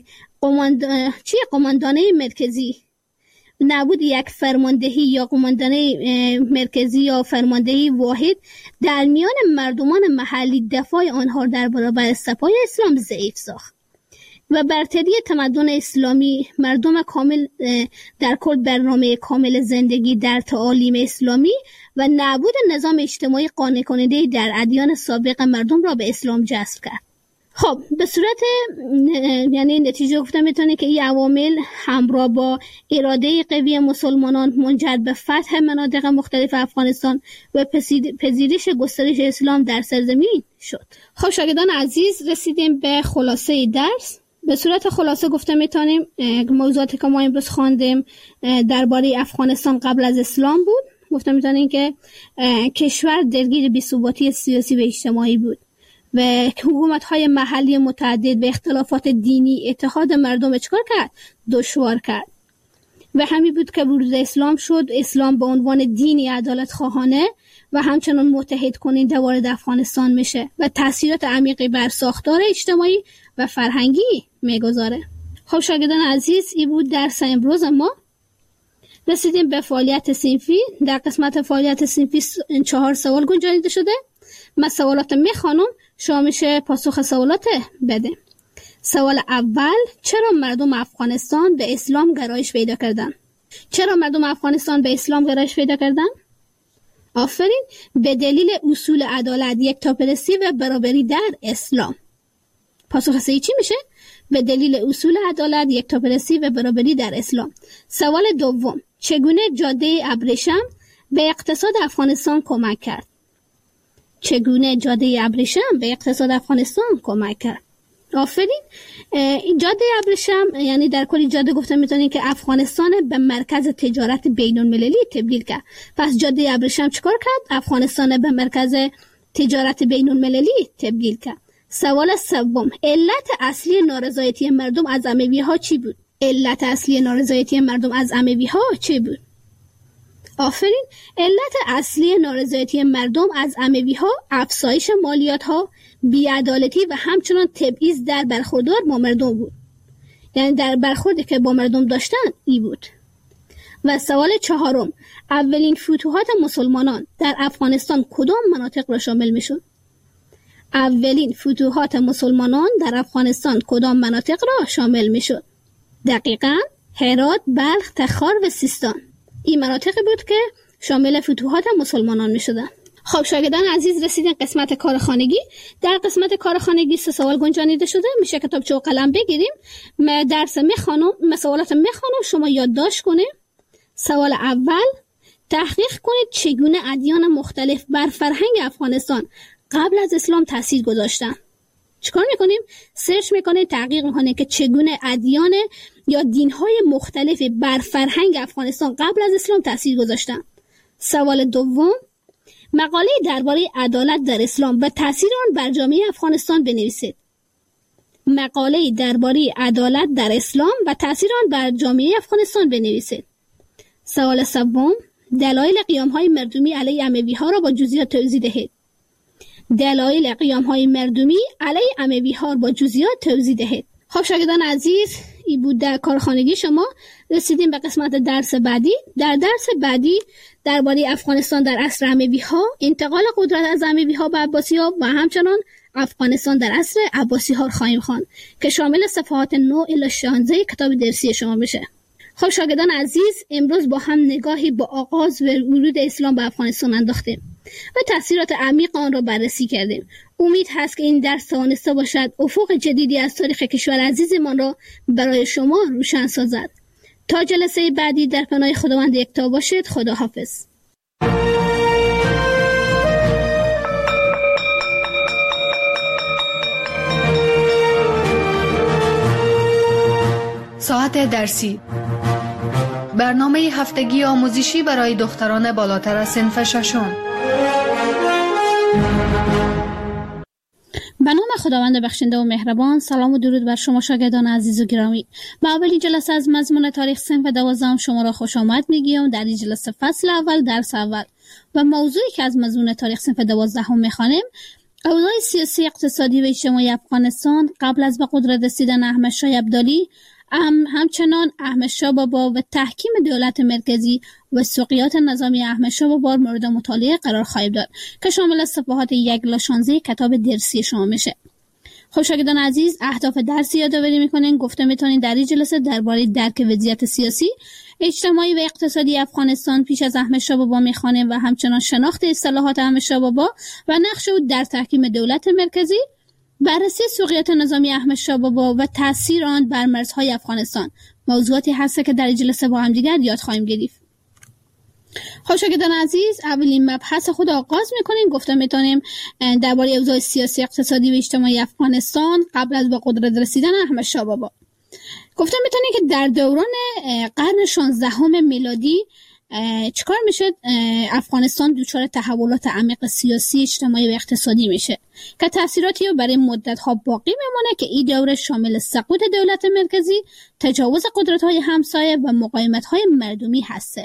قماندانه مرکزی، نبود یک فرماندهی یا قماندانه مرکزی یا فرماندهی واحد در میان مردمان محلی دفاع آنها در برابر سپاه اسلام ضعیف ساخت و برتری تمدن اسلامی، مردم کامل در کل برنامه کامل زندگی در تعالیم اسلامی و نابود نظام اجتماعی قانع کننده در ادیان سابق مردم را به اسلام جذب کرد. خب به صورت یعنی نتیجه گفتم میتونه که این عوامل همراه با اراده قوی مسلمانان منجر به فتح مناطق مختلف افغانستان و پذیرش گسترش اسلام در سرزمین شد. خب شاگردان عزیز، رسیدیم به خلاصه درس. به صورت خلاصه گفته میتونیم موضوعاتی که ما امروز خواندیم درباره افغانستان قبل از اسلام بود. گفته میتونیم که کشور درگیر بی‌ثباتی سیاسی و اجتماعی بود و حکومت‌های محلی متعدد و اختلافات دینی اتحاد مردم چکار کرد؟ دشوار کرد. و همین بود که ورود اسلام شد. اسلام به عنوان دینی عدالت خواهانه و همچنان متحد کننده وارد افغانستان میشه و تأثیرات عمیقی بر ساختار اجتماعی و فرهنگی میگذاره. خب شاگردان عزیز، این بود درس امروز ما. رسیدیم به فعالیت صنفی. در قسمت فعالیت صنفی 4 سوال گنجانیده شده. من سوالات میخوانم، شما میشه پاسخ سوالات بده. سوال اول: چرا مردم افغانستان به اسلام گرایش پیدا کردن؟ چرا مردم افغانستان به اسلام گرایش پیدا کردن؟ آفرین، به دلیل اصول عدالت، یکتاپرستی و برابری در اسلام. پاسخ صحیح چی میشه؟ به دلیل اصول عدالت، یکتاپرستی و برابری در اسلام. سوال دوم: چگونه جاده ابریشم به اقتصاد افغانستان کمک کرد؟ چگونه جاده ابریشم به اقتصاد افغانستان کمک کرد؟ آفرین، این جاده ابریشم یعنی در کل جاده گفته میتونیم که افغانستان به مرکز تجارت بین المللی تبدیل کرد. پس جاده ابریشم چیکار کرد؟ افغانستان به مرکز تجارت بین المللی تبدیل کرد. سوال سوم: علت اصلی نارضایتی مردم از اموی ها چی بود؟ علت اصلی نارضایتی مردم از اموی ها چی بود؟ آفرین، علت اصلی نارضایتی مردم از اموی ها افزایش مالیات ها، بی‌عدالتی و همچنان تبعیض در برخوردار با مردم بود. یعنی در برخوردی که با مردم داشتن ای بود. و سوال چهارم: اولین فتوحات مسلمانان در افغانستان کدام مناطق را شامل می شد؟ اولین فتوحات مسلمانان در افغانستان کدام مناطق را شامل می شد؟ دقیقاً هرات، بلخ، تخار و سیستان. این مناطقی بود که شامل فتوحات مسلمانان می شدن. خب شاگردان عزیز، رسیدن قسمت کارخانگی. در قسمت کارخانگی 3 سوال گنجانیده شده. میشه کتابچه و قلم بگیریم. من درس میخوانم، سوالات میخوانم، شما یادداشت کنید. سوال اول: تحقیق کنید چگونه ادیان مختلف بر فرهنگ افغانستان قبل از اسلام تاثیر گذاشتن. چیکار میکنیم؟ سرچ میکنیم، تحقیق میکنیم که چگونه ادیان یا دینهای مختلف بر فرهنگ افغانستان قبل از اسلام تاثیر گذاشتن. سوال دوم: مقاله درباره عدالت در اسلام و تاثیر آن بر جامعه افغانستان بنویسید. مقاله درباره عدالت در اسلام و تاثیر آن بر جامعه افغانستان بنویسید. سوال سوم: دلایل قیام‌های مردمی علیه اموی‌ها را با جزئیات توضیح دهید. دلایل قیام‌های مردمی علیه اموی‌ها را با جزئیات توضیح دهید. خب شاگردان عزیز، این بود در کارخانگی شما. رسیدیم به قسمت درس بعدی. در درس بعدی درباره افغانستان در عصر اموی‌ها، انتقال قدرت از اموی‌ها به عباسی‌ها و همچنان افغانستان در عصر عباسی‌ها خواهیم خواند که شامل صفحات 9 الی 16 کتاب درسی شما میشه. خب شاگردان عزیز، امروز با هم نگاهی به آغاز و ورود اسلام به افغانستان انداختیم و تأثیرات عمیق آن را بررسی کردیم. امید هست که این درس توانسته باشد افق جدیدی از تاریخ کشور عزیزمان را برای شما روشن سازد. تا جلسه بعدی در پناه خداوند یکتا باشید. خدا حافظ. ساعت درسی، برنامه هفتگی آموزشی برای دختران بالاتر از صنف ششم. به نام خداوند بخشنده و مهربان. سلام و درود بر شما شاگردان عزیز و گرامی. با اولین جلسه از مضمون تاریخ صنف 12 شما را خوش آمد میگیم. در این جلسه فصل اول، درس اول و موضوعی که از مضمون تاریخ صنف 12 میخوانیم، اوضاع سیاسی، اقتصادی و اجتماعی افغانستان قبل از به قدرت رسیدن احمد شاه ابدالی، همچنان احمد شاه بابا و تحکیم دولت مرکزی و سقوط نظامی احمد شاه بابا مورد مطالعه قرار خواهیم داد که شامل صفحات 1 الی 16 کتاب درسی شما میشه. خب شاگردان عزیز، اهداف درس یادآوری میکنین. گفته میتونین در این جلسه درباره درک وضعیت سیاسی، اجتماعی و اقتصادی افغانستان پیش از احمد شاه بابا میخوانیم و همچنان شناخت اصطلاحات احمد شاه بابا و نقش او در تحکیم دولت مرکزی، بررسی سوقیات نظامی احمد شاه بابا و تاثیر آن بر مرزهای افغانستان موضوعاتی هست که در این جلسه با هم دیگر یاد خواهیم گرفت. خب شاگردان عزیز، اولین مبحث خود آغاز میکنیم. گفته میتونیم درباره اوضاع سیاسی، اقتصادی و اجتماعی افغانستان قبل از به قدرت رسیدن احمد شاه بابا. گفته میتونیم که در دوران قرن 16 میلادی چیکار میشه؟ افغانستان دچار تحولات عمیق سیاسی، اجتماعی و اقتصادی میشه که تاثیراتی رو برای مدت‌ها باقی میمونه که این دوره شامل سقوط دولت مرکزی، تجاوز قدرت‌های همسایه و مقاومت‌های مردمی هسته.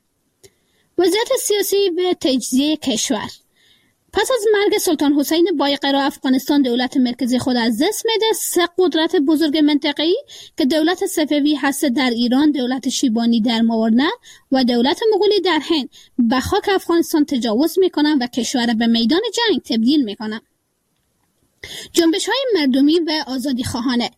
وضعیت سیاسی و تجزیه کشور. پس از مرگ سلطان حسین بایقرا، افغانستان دولت مرکزی خود از دست میده. سه قدرت بزرگ منطقه‌ای که دولت صفوی هست در ایران، دولت شیبانی در ماورنه و دولت مغولی در هند، به خاک افغانستان تجاوز میکنن و کشور به میدان جنگ تبدیل میکنن. جنبش‌های مردمی و آزادی خواهانه.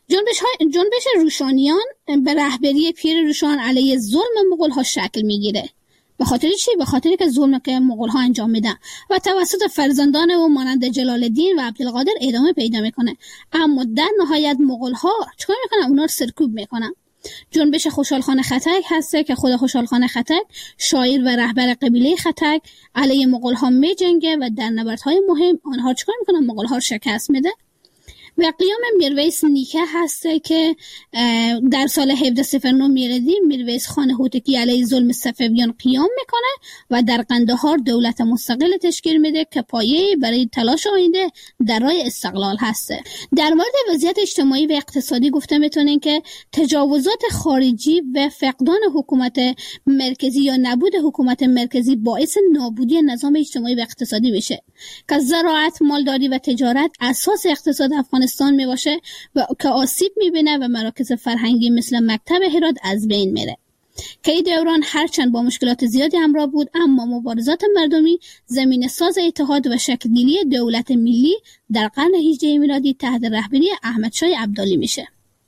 جنبش روشانیان به رهبری پیر روشان علیه ظلم مغول‌ها شکل میگیره. به خاطر چی؟ به خاطر که ظلمی که مغول‌ها انجام میدن و توسط فرزندان او مانند جلال الدین و عبدالقادر ادامه پیدا میکنه. اما در نهایت مغول‌ها چیکار میکنن؟ اونا رو سرکوب میکنن. جنبش خوشحال خان خطک هسته که خود خوشحال خان خطک، شاعر و رهبر قبیله خطک، علیه مغول‌ها میجنگه و در نبردهای مهم آنها چیکار میکنن؟ مغول‌ها رو شکست میده. و قیام میرویس نیکه هسته که در سال 1709 میلادی میرویس خان هوتکی علیه ظلم صفویان قیام میکنه و در قندهار دولت مستقل تشکیل میده که پایه برای تلاش آینده در راه استقلال هسته. در مورد وضعیت اجتماعی و اقتصادی گفته میتونین که تجاوزات خارجی و فقدان حکومت مرکزی یا نبود حکومت مرکزی باعث نابودی نظام اجتماعی و اقتصادی میشه که زراعت، مالداری و تجارت اساس اقتصاد افغانستان می باشه و که آسیب میبینه و مراکز فرهنگی مثل مکتب هرات از بین میره. که این دوران هرچند با مشکلات زیادی همراه بود، اما مبارزات مردمی زمین ساز اتحاد و شکل‌گیری دولت ملی در قرن 18 میلادی تحت رهبری احمد شاه ابدالی میشه.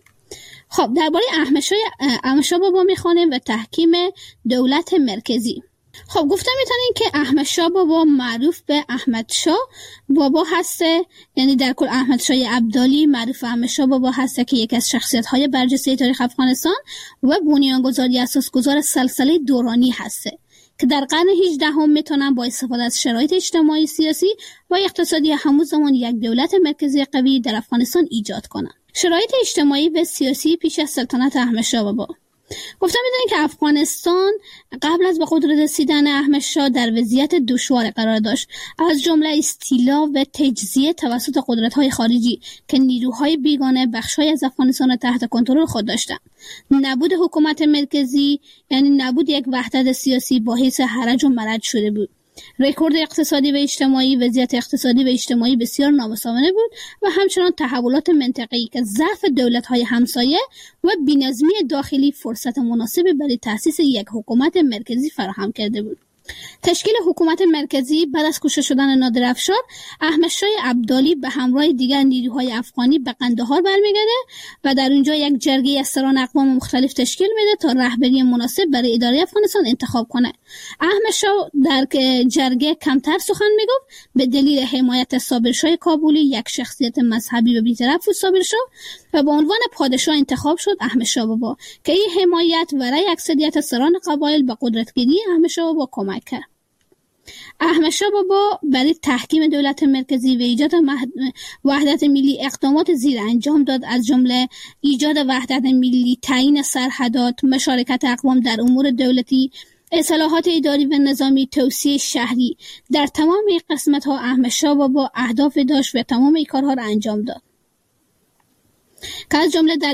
خب درباره احمد شاه بابا میخوانیم و تحکیم دولت مرکزی. خب گفته میتونین که احمد شاه بابا معروف به احمد شاه بابا هسته، یعنی در کل احمد شاه ابدالی معروف احمد شاه بابا هسته که یکی از شخصیت‌های برجسته تاریخ افغانستان و بنیانگذاری اساسگذار سلسله دورانی هسته که در قرن 18 میتونن با استفاده از شرایط اجتماعی، سیاسی و اقتصادی همون زمان یک دولت مرکزی قوی در افغانستان ایجاد کنن. شرایط اجتماعی و سیاسی پیش از سلطنت احمد شاه بابا. گفتم میدونید که افغانستان قبل از به قدرت رسیدن احمد شاه در وضعیت دشوار قرار داشت، از جمله استیلا و تجزیه توسط قدرت‌های خارجی که نیروهای بیگانه بخش‌های از افغانستان را تحت کنترل خود داشتند. نبود حکومت مرکزی یعنی نبود یک وحدت سیاسی باعث هرج و مرج شده بود. رکورد اقتصادی و اجتماعی، وضعیت اقتصادی و اجتماعی بسیار نامساوانه بود و همچنان تحولات منطقه‌ای که ضعف دولت‌های همسایه و بی‌نظمی داخلی فرصت مناسبی برای تأسیس یک حکومت مرکزی فراهم کرده بود. تشکیل حکومت مرکزی بعد از کشته شدن نادر افشار، احمد شاه ابدالی به همراه دیگر نیروهای افغانی به قندهار برمیگرده و در اونجا یک جرگه از سران اقوام مختلف تشکیل میده تا رهبری مناسب برای اداره افغانستان انتخاب کنه. احمد شاه در جرگه کمتر سخن میگفت به دلیل حمایت صابرشاه کابلی، یک شخصیت مذهبی و بی‌طرف بود صابرشاه، و به عنوان پادشاه انتخاب شد احمد شاه بابا که این حمایت و رأی اکثریت سران قبایل به قدرتگیری احمد شاه بابا کمک کرد. احمد شاه بابا برای تحکیم دولت مرکزی و ایجاد وحدت ملی اقدامات زیر انجام داد، از جمله ایجاد وحدت ملی، تعیین سرحدات، مشارکت اقوام در امور دولتی، اصلاحات اداری و نظامی، توسعه شهری. در تمام این قسمت‌ها احمد شاه بابا اهداف داشت و تمام این کارها را انجام داد که از جمله در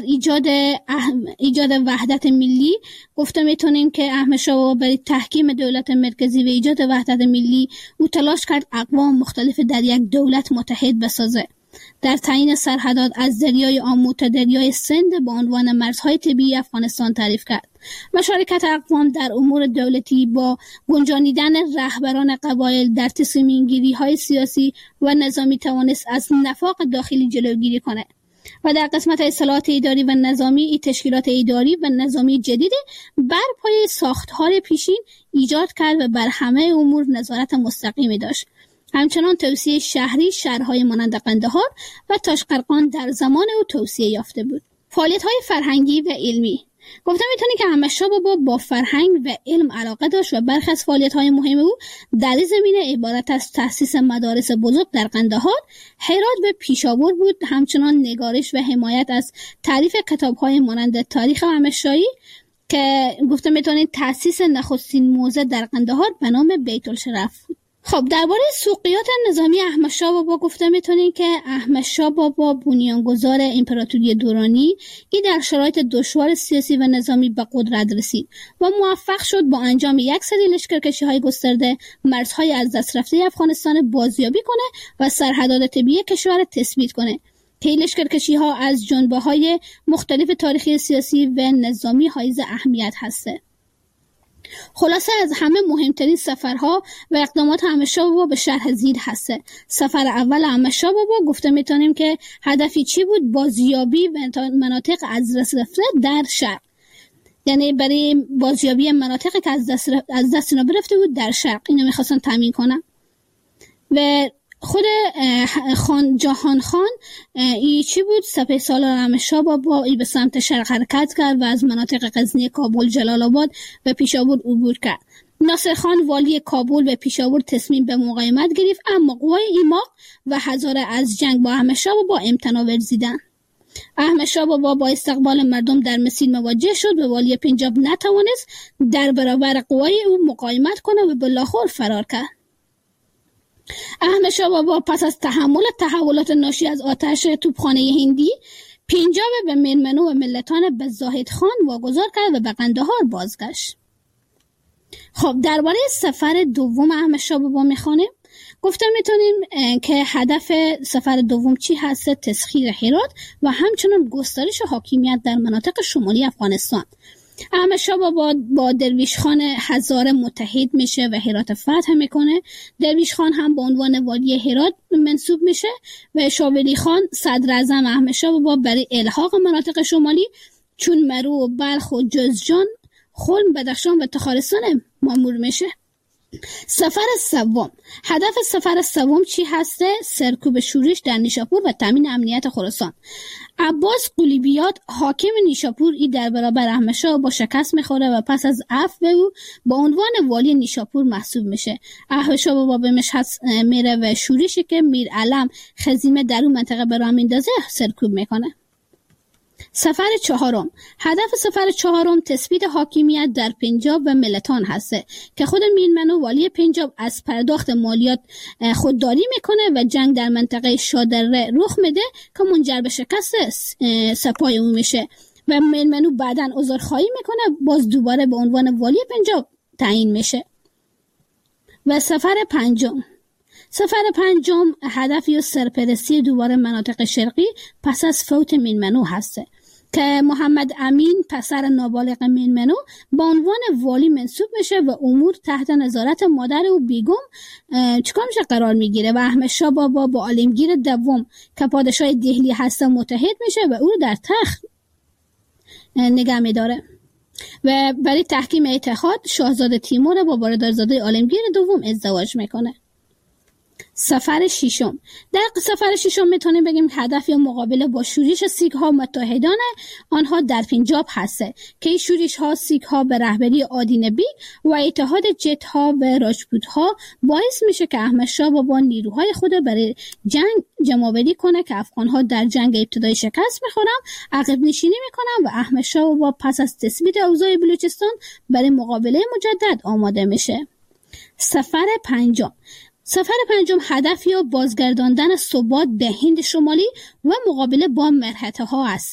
ایجاد وحدت ملی گفته میتونیم که احمد شاه بابا برای تحکیم دولت مرکزی و ایجاد وحدت ملی او تلاش کرد اقوام مختلف در یک دولت متحد بسازه. در تعیین سرحدات از دریای آمو تا دریای سند به عنوان مرزهای طبیعی افغانستان تعریف کرد. مشارکت اقوام در امور دولتی با گنجانیدن رهبران قبایل در تصمیم‌گیری‌های سیاسی و نظامی توانست از نفاق داخلی جلوگیری کند و در قسمت اصلاحات اداری و نظامی تشکیلات اداری و نظامی جدید بر پایه ساختار پیشین ایجاد کرد و بر همه امور نظارت مستقیمی داشت. همچنان توسعه شهری شهرهای مانند قندهار و تاشقرغان در زمان او توسعه یافته بود. فعالیت‌های فرهنگی و علمی گفتم میتونی که احمد شاه بابا با فرهنگ و علم علاقه داشت و برخی از فعالیت‌های مهم او در این زمینه عبارت از تأسیس مدارس بزرگ در قندهار، هرات و پیشاور بود. همچنان نگارش و حمایت از تالیف کتاب‌های مانند تاریخ احمد شاهی که گفتم میتونید تأسیس نخستین موزه در قندهار به نام بیت الشرف بود. خب درباره سوقیات نظامی احمد شاه بابا گفته میتونیم که احمد شاه بابا بنیانگذار امپراتوری دورانی ای در شرایط دشوار سیاسی و نظامی به قدرت رسید و موفق شد با انجام یک سری لشکرکشی‌های گسترده مرزهای از دست رفته افغانستان بازیابی کنه و سرحدات طبیعی کشور تثبیت کنه که این لشکرکشی‌ها از جنبه‌های مختلف تاریخی سیاسی و نظامی حائز اهمیت هسته. خلاصه از همه مهمترین سفرها و اقدامات احمد شاه بابا به شرح زیر هسته. سفر اول احمد شاه بابا گفته میتونیم که هدفی چی بود؟ بازیابی مناطق از دست رفته در شرق، یعنی برای بازیابی مناطقی که از دست رفته بود در شرق اینو میخواستن تامین کنن. و خود جهان خان ای چی بود؟ سپهسالار احمد شاه بابا ای به سمت شرق حرکت کرد و از مناطق غزنی، کابل، جلال آباد و پیشاور عبور کرد. ناصر خان والی کابل و پیشاور تصمیم به مقاومت گرفت، اما قوای ایماق و هزاره از جنگ با احمد شاه بابا امتناع ورزیدند. احمد شاه بابا با استقبال مردم در مسیر مواجه شد و والی پنجاب نتوانست در برابر قوای او مقاومت کنه و به لاهور فرار کرد. احمد شاه بابا پس از تحمل تحولات ناشی از آتش توپخانه هندی پنجاب به میرمنو و ملتان به زاهد خان واگذار کرد و به قندهار بازگشت. خب درباره سفر دوم احمد شاه بابا میخوانیم. گفتم میتونیم که هدف سفر دوم چی هست؟ تسخیر هرات و همچنین گسترش حاکمیت در مناطق شمالی افغانستان. احمد شاه بابا با درویش خان هزاره متحد میشه و هرات فتح میکنه. درویش خان هم به عنوان والی هرات منصوب میشه و شاولی خان صدر اعظم احمد شاه بابا برای الحاق مناطق شمالی چون مرو و بلخ و جوزجان، خلم، بدخشان و تخارستان مامور میشه. سفر سوم، هدف سفر سوم چی هسته؟ سرکوب شورش در نیشاپور و تامین امنیت خراسان. عباس قلیبیات حاکم نیشاپور ای در برابر احمد شاه با شکست میخوره و پس از عفو او با عنوان والی نیشاپور محسوب میشه. احمد شاه بابا به مشهد میره و شورشی که میر علم خزیمه در اون منطقه به راه میندازه سرکوب میکنه. سفر چهارم، هدف سفر چهارم تثبیت حاکمیت در پنجاب و ملتان هسته که خود میرمنو والی پنجاب از پرداخت مالیات خودداری میکنه و جنگ در منطقه شادره رخ میده که منجر به شکست سپاه او میشه و میرمنو بعداً عذرخواهی میکنه، باز دوباره به عنوان والی پنجاب تعیین میشه. و سفر پنجم هدف یا سرپرستی دوباره مناطق شرقی پس از فوت میرمنو هسته که محمد امین پسر نابالغ میرمنو با عنوان والی منصوب میشه و امور تحت نظارت مادر او بیگم چیکار میشه قرار میگیره و احمد شاه بابا با عالمگیر دوم که پادشاه دهلی هسته متحد میشه و او در تخت نگه میداره و برای تحکیم اتحاد شاهزاده تیمور با واردارزاده عالمگیر دوم ازدواج میکنه. سفر ششم، در سفر ششم میتونیم بگیم هدف یا مقابله با شورش سیک ها متحدان آنها در پنجاب هسته که این شورش ها سیک ها به رهبری آدین بیگ و اتحاد جت ها و راجپوت ها باعث میشه که احمد شاه بابا نیروهای خود برای جنگ جمع‌آوری کنه که افغان ها در جنگ ابتدایی شکست میخورن، عقب نشینی میکنن و احمد شاه بابا پس از تثبیت اوضاع بلوچستان برای مقابله مجدد آماده میشه. سفر پنجم هدف یا بازگرداندن ثبات به هند شمالی و مقابله با مرهطه ها هسته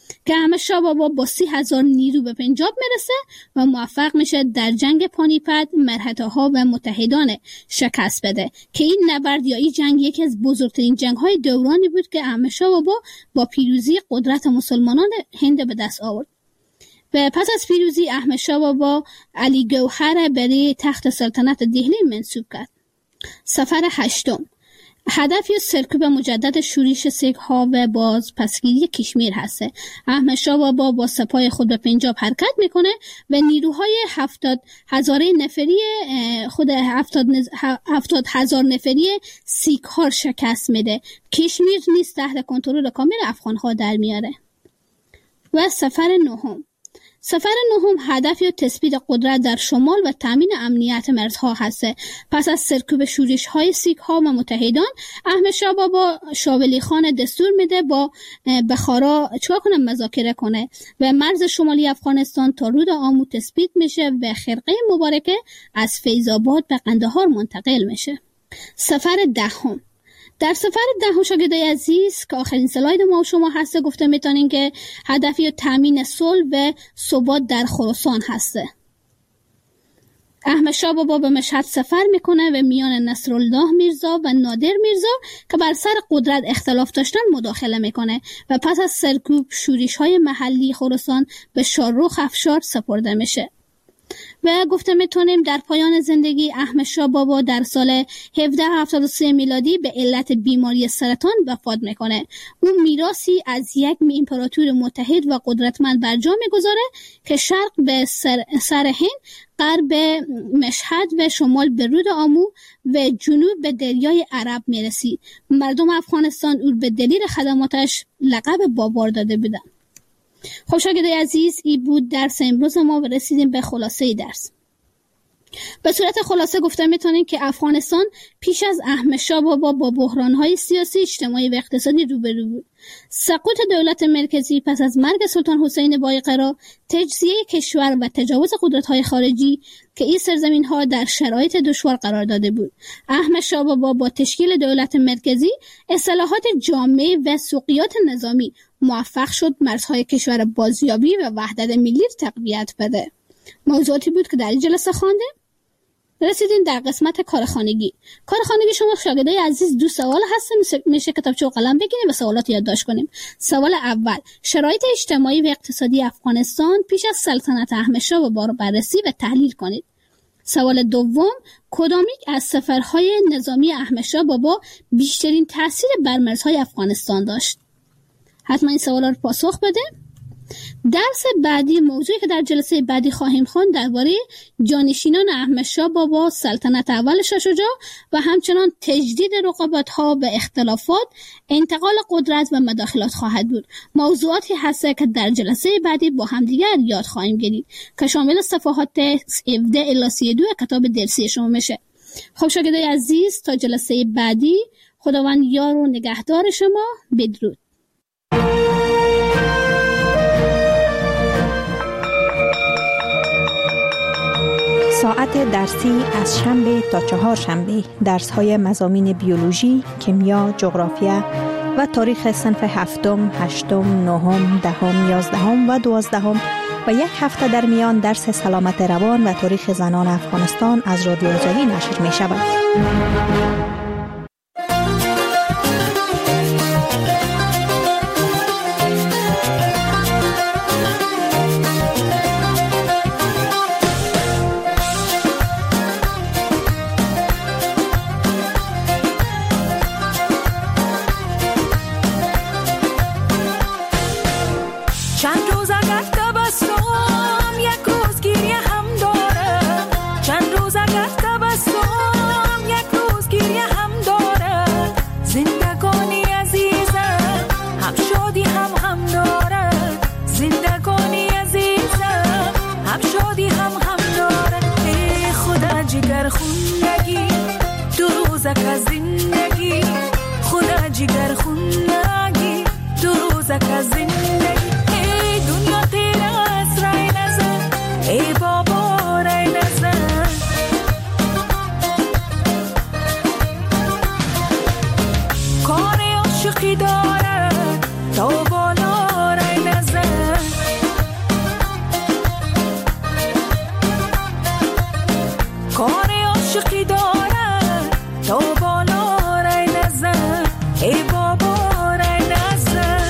که احمد شاه بابا با 30,000 نیرو به پنجاب میرسه و موفق میشه در جنگ پانیپت مرهټه‌ها و متحدان شکست بده که این نبرد یا این جنگ یکی از بزرگترین جنگ‌های دورانی بود که احمد شاه بابا با پیروزی قدرت مسلمانان هند به دست آورد. و پس از پیروزی احمد شاه بابا علی گوهر برای تخت سلطنت دهلی منصوب کرد. سفر 8 هدف سرکوب مجدد شورش سیک‌ها و بازپسگیری کشمیر هسته. احمد شاه بابا با سپاه خود به پنجاب حرکت میکنه و نیروهای 70,000 نفری خود 70,000 نفری سیک‌ها شکست میده. کشمیر نیز تحت کنترل کامل افغان‌ها در میاره. و سفر 9 هدف یا تثبیت قدرت در شمال و تامین امنیت مرزها هسته. پس از سرکوب شورش های سیک ها و متحدان، احمد شاه بابا شاه ولی خان دستور میده با بخارا چیکار کنه؟ مذاکره کنه و مرز شمالی افغانستان تا رود آمو تثبیت میشه و خرقه مبارکه از فیض آباد به قندهار منتقل میشه. سفر 10 در سفر 10 شاگردای عزیز که آخرین سلاید ما و شما هسته، گفته میتونین که هدفی تامین صلح و ثبات در خراسان هسته. احمد شاه بابا به مشهد سفر میکنه و میان نصرالله میرزا و نادر میرزا که بر سر قدرت اختلاف داشتن مداخله میکنه و پس از سرکوب شورش های محلی خراسان به شاهرخ افشار سپرده میشه. و گفته میتونیم در پایان زندگی احمد شاه بابا در سال 1773 میلادی به علت بیماری سرطان وفات میکنه. اون میراثی از یک امپراتور متحد و قدرتمند بر جا میگذاره که شرق به سر هند، غرب به مشهد و شمال به رود آمو و جنوب به دریای عرب میرسید. مردم افغانستان او به دلیل خدماتش لقب بابار داده بودند. خب شاگردای عزیز، این بود درس امروز ما و رسیدیم به خلاصه درس. به صورت خلاصه گفته میتونیم که افغانستان پیش از احمد شاه بابا با بحران‌های سیاسی، اجتماعی و اقتصادی روبرو بود. سقوط دولت مرکزی پس از مرگ سلطان حسین بایقرا، تجزیه کشور و تجاوز قدرت‌های خارجی که این سرزمین‌ها در شرایط دشوار قرار داده بود. احمد شاه بابا با تشکیل دولت مرکزی، اصلاحات جامع و سوقیات نظامی موفق شد مرزهای کشور بازیابی و وحدت ملی تقویت بده. موضوعاتی بود که در این جلسه خواندیم. رسیدیم در قسمت کارخانگی. شما شاگردای عزیز 2 سوال هست، میشه کتابچه و قلم بگیریم و سوالات یادداشت داشت کنیم. سوال اول: شرایط اجتماعی و اقتصادی افغانستان پیش از سلطنت احمد شاه بابا رو بررسی و تحلیل کنید. سوال دوم: کدامیک از سفرهای نظامی احمد شاه بابا بیشترین تاثیر بر مرزهای افغانستان داشت؟ حتما این سوالا رو پاسخ بده. درس بعدی، موضوعی که در جلسه بعدی خواهیم خواند، درباره جانشینان احمد شاه بابا، سلطنت اول شاه شجاع و همچنان تجدید رقابت‌ها و اختلافات، انتقال قدرت و مداخلات خواهد بود. موضوعاتی هست که در جلسه بعدی با همدیگر یاد خواهیم گرفت که شامل صفحات 17 الی 32 کتاب درسی شما میشه. خب شاگردای عزیز، تا جلسه بعدی، خداوند یار و نگهدار شما. بدرود. ساعت درسی از شنبه تا چهارشنبه درس‌های مضامین بیولوژی، کیمیا، جغرافیا و تاریخ صنف 7، 8، 9، 10، 11 و 12 و یک هفته در میان درس سلامت روان و تاریخ زنان افغانستان از رادیو آزادی نشر می شود. کار عاشقی داره تا بالا رای نزن. عاشقی دارم تا بالا رای نزن ای بابا رای نزن.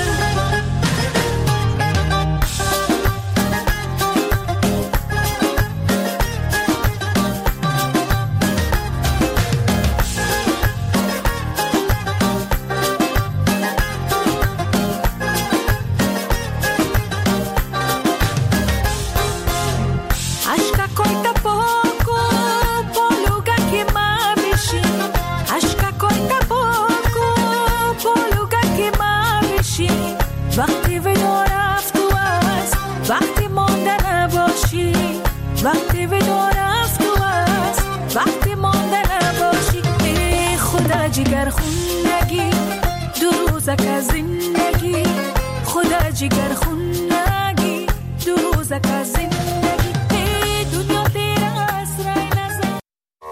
وقتی ودا رفت و از وقتی مانده نباشی، وقتی ودا رفت و از وقتی مانده نباشی. ای خدا جگر خونگی دو روزک از زندگی، خدا جگر خونگی دو روزک از زندگی.